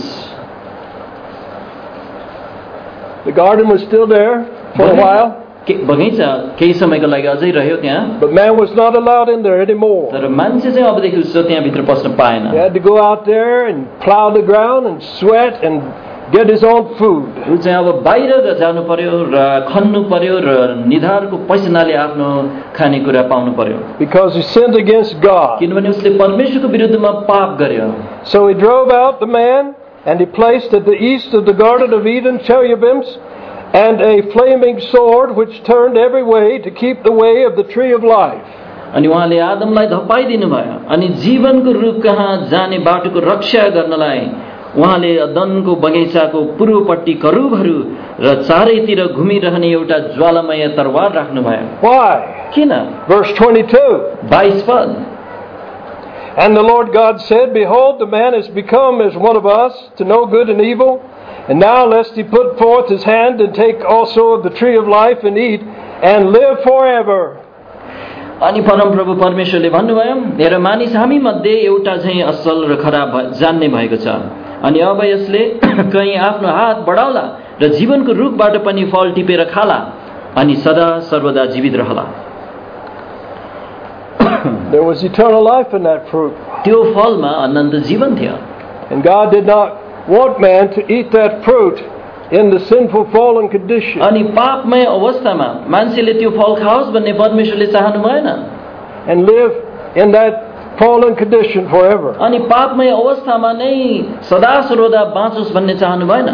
The garden was still there for a while. बगैँचा केही समयको लागि अझै रह्यो त्यहाँ. But man was not allowed in there anymore. तर मान्छे चाहिँ अबदेखि उसो त्यहाँ भित्र पस्न पाएन. He had to go out there and plow the ground and sweat and get his own food. उ चाहिँ अब बाहिर जानु पर्यो र खन्नु पर्यो र निधारको पसिनाले आफ्नो खानेकुरा पाउनु पर्यो. Because he sinned against God. किनभने उसले परमेश्वरको विरुद्धमा पाप गर्यो. So he drove out the man and he placed at the east of the Garden of Eden cherubims and a flaming sword which turned every way to keep the way of the tree of life. अनि उहाँले आदमलाई धपाइदिनु भयो. अनि जीवनको रुख कहाँ जाने बाटोको रक्षा गर्नलाई उहाँले अदनको बगैँचाको पूर्वपट्टि करूबहरू र चारैतिर घुमिरहने एउटा ज्वालामय तरवार राख्नु भयो. Why? किन? Verse twenty-two. बाइस पद. And the Lord God said, Behold, the man is become as one of us, to know good and evil. And now lest he put forth his hand and take also of the tree of life and eat and live forever. अनि परमप्रभु परमेश्वरले भन्नुभयो, हेर मानिस हामी मध्ये एउटा चाहिँ असल र खराब जान्ने भएको छ. अनि अब यसले कहीं आफ्नो हात बढाउला र जीवनको रुखबाट पनि फल टिपेर खाला अनि सदा सर्वदा जीवित रहला। There was eternal life in that fruit. त्यो फलमा अनन्त जीवन थियो। And God did not want man to eat that fruit in the sinful fallen condition. अनि पापमय अवस्थामा मान्छेले त्यो फल खाओस् भन्ने परमेश्वरले चाहनु भएन। And live in that fallen condition forever. अनि पापमय अवस्थामा नै सदा सर्वदा बाँचोस् भन्ने चाहनु भएन।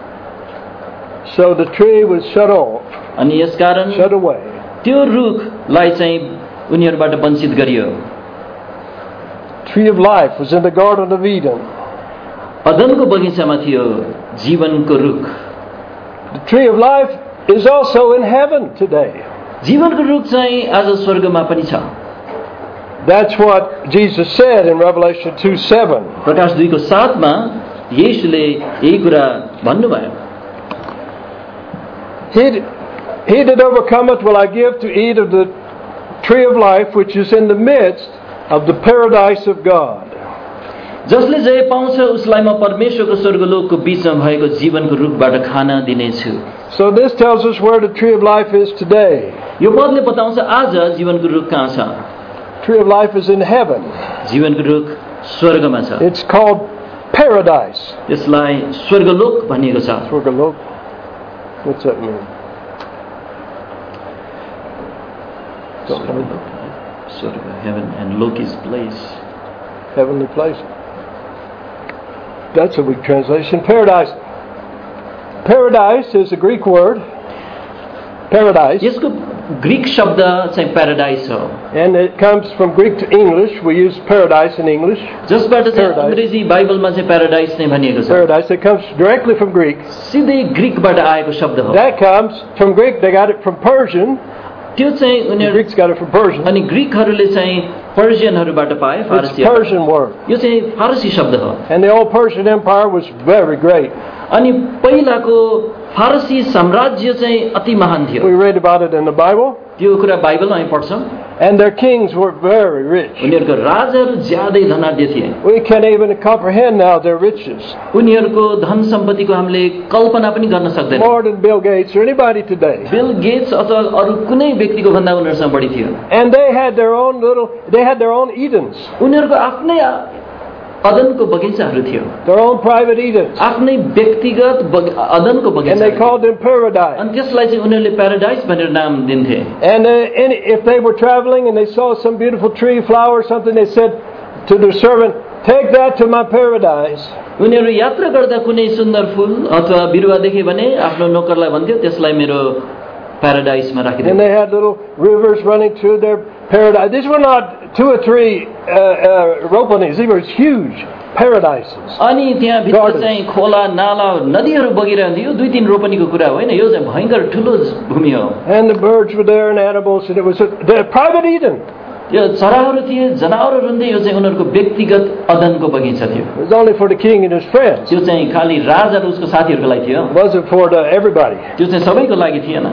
So the tree was shut off, अनि यसकारण shut away. त्यो रुखलाई चाहिँ उनीहरूबाट वञ्चित गरियो। Tree of life was in the Garden of Eden. अदनको बगैँचामा थियो जीवनको रुख। The tree of life is also in heaven today. जीवनको रुख चाहिँ आज स्वर्गमा पनि छ। That's what Jesus said in Revelation two seven. प्रकाश दुईको सातमा येशूले यही कुरा भन्नुभयो। He, he that overcometh will I give to eat of the tree of life which is in the midst of the paradise of God. जसले जय पाउँछ उसलाई म परमेश्वरको स्वर्गलोकको बीचमा भएको जीवनको रुखबाट खान दिनेछु। So this tells us where the tree of life is today. यो पदले बताउँछ आज जीवनको रुख कहाँ छ। Tree of life is in heaven. जीवनको रुख स्वर्गमा छ। It's called paradise. यसलाई स्वर्गलोक भनिएको छ। Swargalok. What's that mean? स्वर्ग, heaven, and lok is place. Heavenly place. That's a weak translation. Paradise. Paradise is a Greek word. Paradise. यसको ग्रीक शब्द चाहिँ प्याराडाइस हो। And it comes from Greek to English. We use paradise in English. जसबाट चाहिँ अङ्ग्रेजी बाइबलमा चाहिँ paradise नै भनिएको छ। Paradise. It comes directly from Greek. सिधै ग्रीकबाट आएको शब्द हो। That comes from Greek. They got it from Persian. त्यो चाहिँ The उनीहरू Greeks got it from Persian. अनि ग्रीकहरूले चाहिँ पर्सियनहरूबाट पाए It's Farsi. a Persian word. यो चाहिँ फारसी शब्द हो। And the old Persian Empire was very great. अनि पहिलाको फारसी साम्राज्य चाहिँ अति महान थियो। We read about it in the Bible. त्यो कुरा बाइबलमा हामी पढ्छौँ। And their kings were very rich. उनीहरूको राजाहरू ज्यादै धनाढ्य थिए। We can't even comprehend now their riches. उनीहरूको धन सम्पत्तिको हामीले कल्पना पनि गर्न सक्दैनौँ। More than Bill Gates or anybody today. Bill Gates अथवा अरू कुनै व्यक्तिको भन्दा उनीहरूसँग बढी थियो। And they had their own little, they had their own Edens. उनीहरूको आफ्नै अदनको बगैँचाहरू थियो। Their own private Edens. आफ्नै व्यक्तिगत बग- अदनको And बगैँचा they called them paradise. अनि त्यसलाई चाहिँ उनीहरूले प्याराडाइस भनेर नाम दिन्थे। And, uh, and if they were traveling and they saw some beautiful tree, flower or something, they said to their servant, take that to my paradise. उनीहरू यात्रा गर्दा कुनै सुन्दर फूल अथवा बिरुवा देखे भने आफ्नो नोकरलाई भन्थ्यो त्यसलाई मेरो प्याराडाइसमा And राखिदिनु। they had little rivers running through their paradise. These were not two or three uh, uh, ropenis. These were huge paradises. अनि त्यहाँ भित्र Gardens. चाहिँ खोला नाला नदीहरू बगिरहन्थ्यो। यो दुई तीन रोपनीको कुरा होइन, यो चाहिँ भयङ्कर ठुलो भूमि हो। And the birds were there and animals, and it was a, the private Eden. यो चराहरू थिए, जनावरहरू हुन्थे, यो चाहिँ उनीहरूको व्यक्तिगत अदनको बगैँचा थियो। It was only for the king and his friends. त्यो चाहिँ खालि राजा र उसको साथीहरूको लागि थियो। It wasn't for the, everybody. त्यो चाहिँ सबैको लागि थिएन।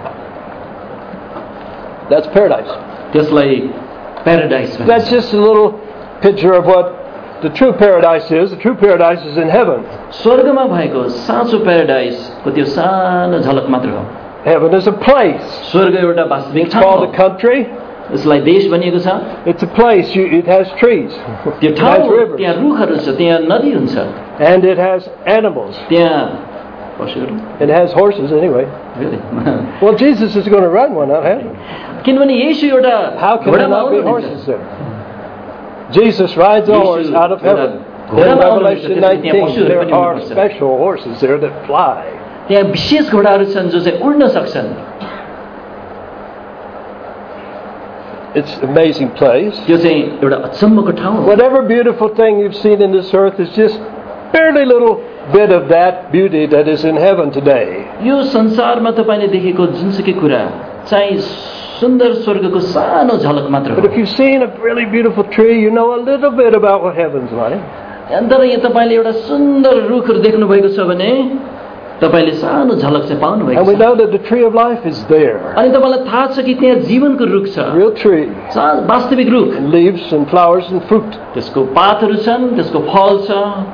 That's paradise. त्यसलाई प्याराडाइस भन्छ। That's just a little picture of what the true paradise is. The true paradise is in heaven. स्वर्गमा भएको साँचो प्याराडाइसको त्यो सानो झलक मात्र हो। Heaven is a place. स्वर्ग एउटा वास्तविक It's ठाउँ called हो। a country. यसलाई देश भनिएको छ। It's a place. You, it has trees. त्यो It ठाउँ has rivers. त्यहाँ रुखहरू छ, त्यहाँ नदी हुन्छ, And it has animals. त्यहाँ पशुहरू। It has horses anyway. Really? Well, Jesus is going to run one out of heaven. किनभने येशू एउटा How can there घोडामा not be आउनुहुन्छ। horses there? Jesus rides a horse out of heaven. In Revelation nineteen, there are special horses there that fly. त्यहाँ विशेष घोडाहरू छन् जो चाहिँ उड्न सक्छन्। It's an amazing place. त्यो चाहिँ एउटा अचम्मको ठाउँ हो। Whatever beautiful thing you've seen in this earth is just barely little bit of that beauty that is in heaven today. यो संसारमा तपाईले देखेको जुनसुकै कुरा चाहिँ सुन्दर स्वर्गको सानो झलक मात्र But हो। if you've seen a really beautiful tree, you know a little bit about what heaven's like. तर यो तपाईले एउटा सुन्दर रुखहरू देख्नु भएको छ भने तपाईले सानो झलक चाहिँ पाउनु भएको And we छ। know that the tree of life is there. अनि तपाईलाई थाहा छ कि त्यहाँ जीवनको रुख छ, Real tree. सा- वास्तविक रुख। And leaves and flowers and fruit. त्यसको पातहरू छन्, त्यसको फल छ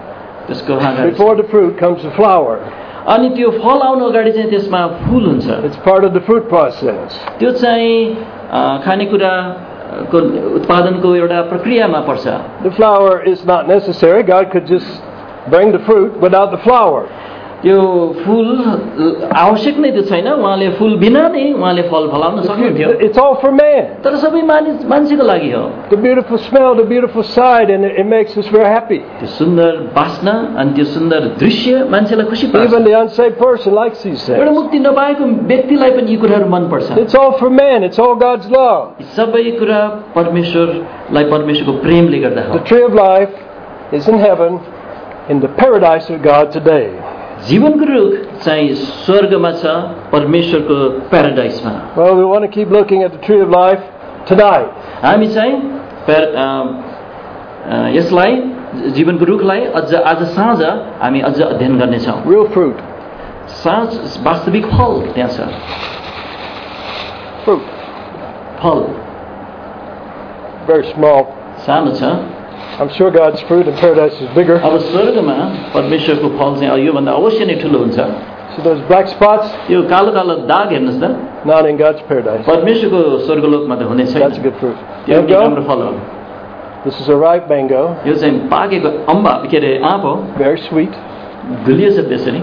त्यसको हाँगा Before the fruit comes the flower. अनि त्यो फल आउनु अगाडि चाहिँ त्यसमा फूल हुन्छ It's part of the fruit process. त्यो चाहिँ अ, खानेकुराको उत्पादनको एउटा प्रक्रियामा पर्छ The flower is not necessary. God could just bring the fruit without the flower. त्यो फूल आवश्यक नै त्यो छैन उहाँले फूल बिना नै उहाँले फल फलाउन सक्नुहुन्थ्यो It's all for man. तर सबै मानिस मान्छेको लागि हो The beautiful smell, the beautiful sight, and it, it makes us very happy. त्यो सुन्दर बास्ना अनि त्यो सुन्दर दृश्य मान्छेलाई खुसी पार्छ Even the unsaved person likes these एउटा things. मुक्ति नपाएको व्यक्तिलाई पनि यी कुराहरू मनपर्छ It's all for man. It's all God's love. यी सबै कुरा परमेश्वरलाई परमेश्वरको प्रेमले गर्दा हो The tree of life is in heaven, in the paradise of God today. जीवनको रुख चाहिँ स्वर्गमा छ परमेश्वरको प्याराडाइसमा Well, we want to keep looking at the tree of life tonight. हामी चाहिँ प्यार- अ, अ, यसलाई जीवनको रुखलाई अझ आज साँझ हामी अझ अध्ययन गर्नेछौँ Real fruit. साँझ वास्तविक फल त्यहाँ छ Fruit. फल Very small. सानो छ I'm sure God's fruit in paradise is bigger. अब स्वर्गमा परमेश्वरको फल चाहिँ अब योभन्दा अवश्य नै ठुलो हुन्छ See those black spots? यो कालो कालो दाग हेर्नुहोस् त Not in God's paradise. परमेश्वरको स्वर्गलोकमा त हुने छैन That's a good fruit. त्यो एउटा राम्रो Mango. फल हो This is a ripe mango. यो चाहिँ पाकेको अम्बा के अरे आँप हो Very sweet. गुलियो छ त्यसरी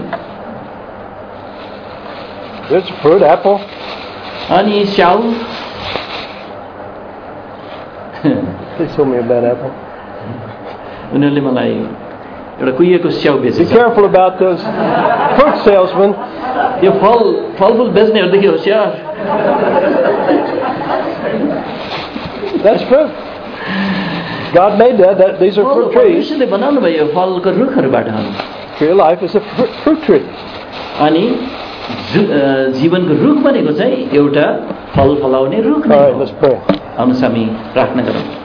There's a fruit, apple. अनि स्याउ Please show me a bad apple. उनीहरूले मलाई एउटा कुहिएको स्याउ Be बेचेछ careful about those fruit salesmen. यो फल फलफुल बेच्नेहरूदेखि होसियार That's fruit. God made that. that these are fruit trees. परमेश्वरले बनाउनु भयो यो फलको रुखहरूबाट हामी Tree of life is a fruit, fruit tree. अनि जु- अ, जीवनको रुख भनेको चाहिँ एउटा फल फलाउने रुख All नै right, हो let's pray. आउनुहोस् हामी प्रार्थना गरौँ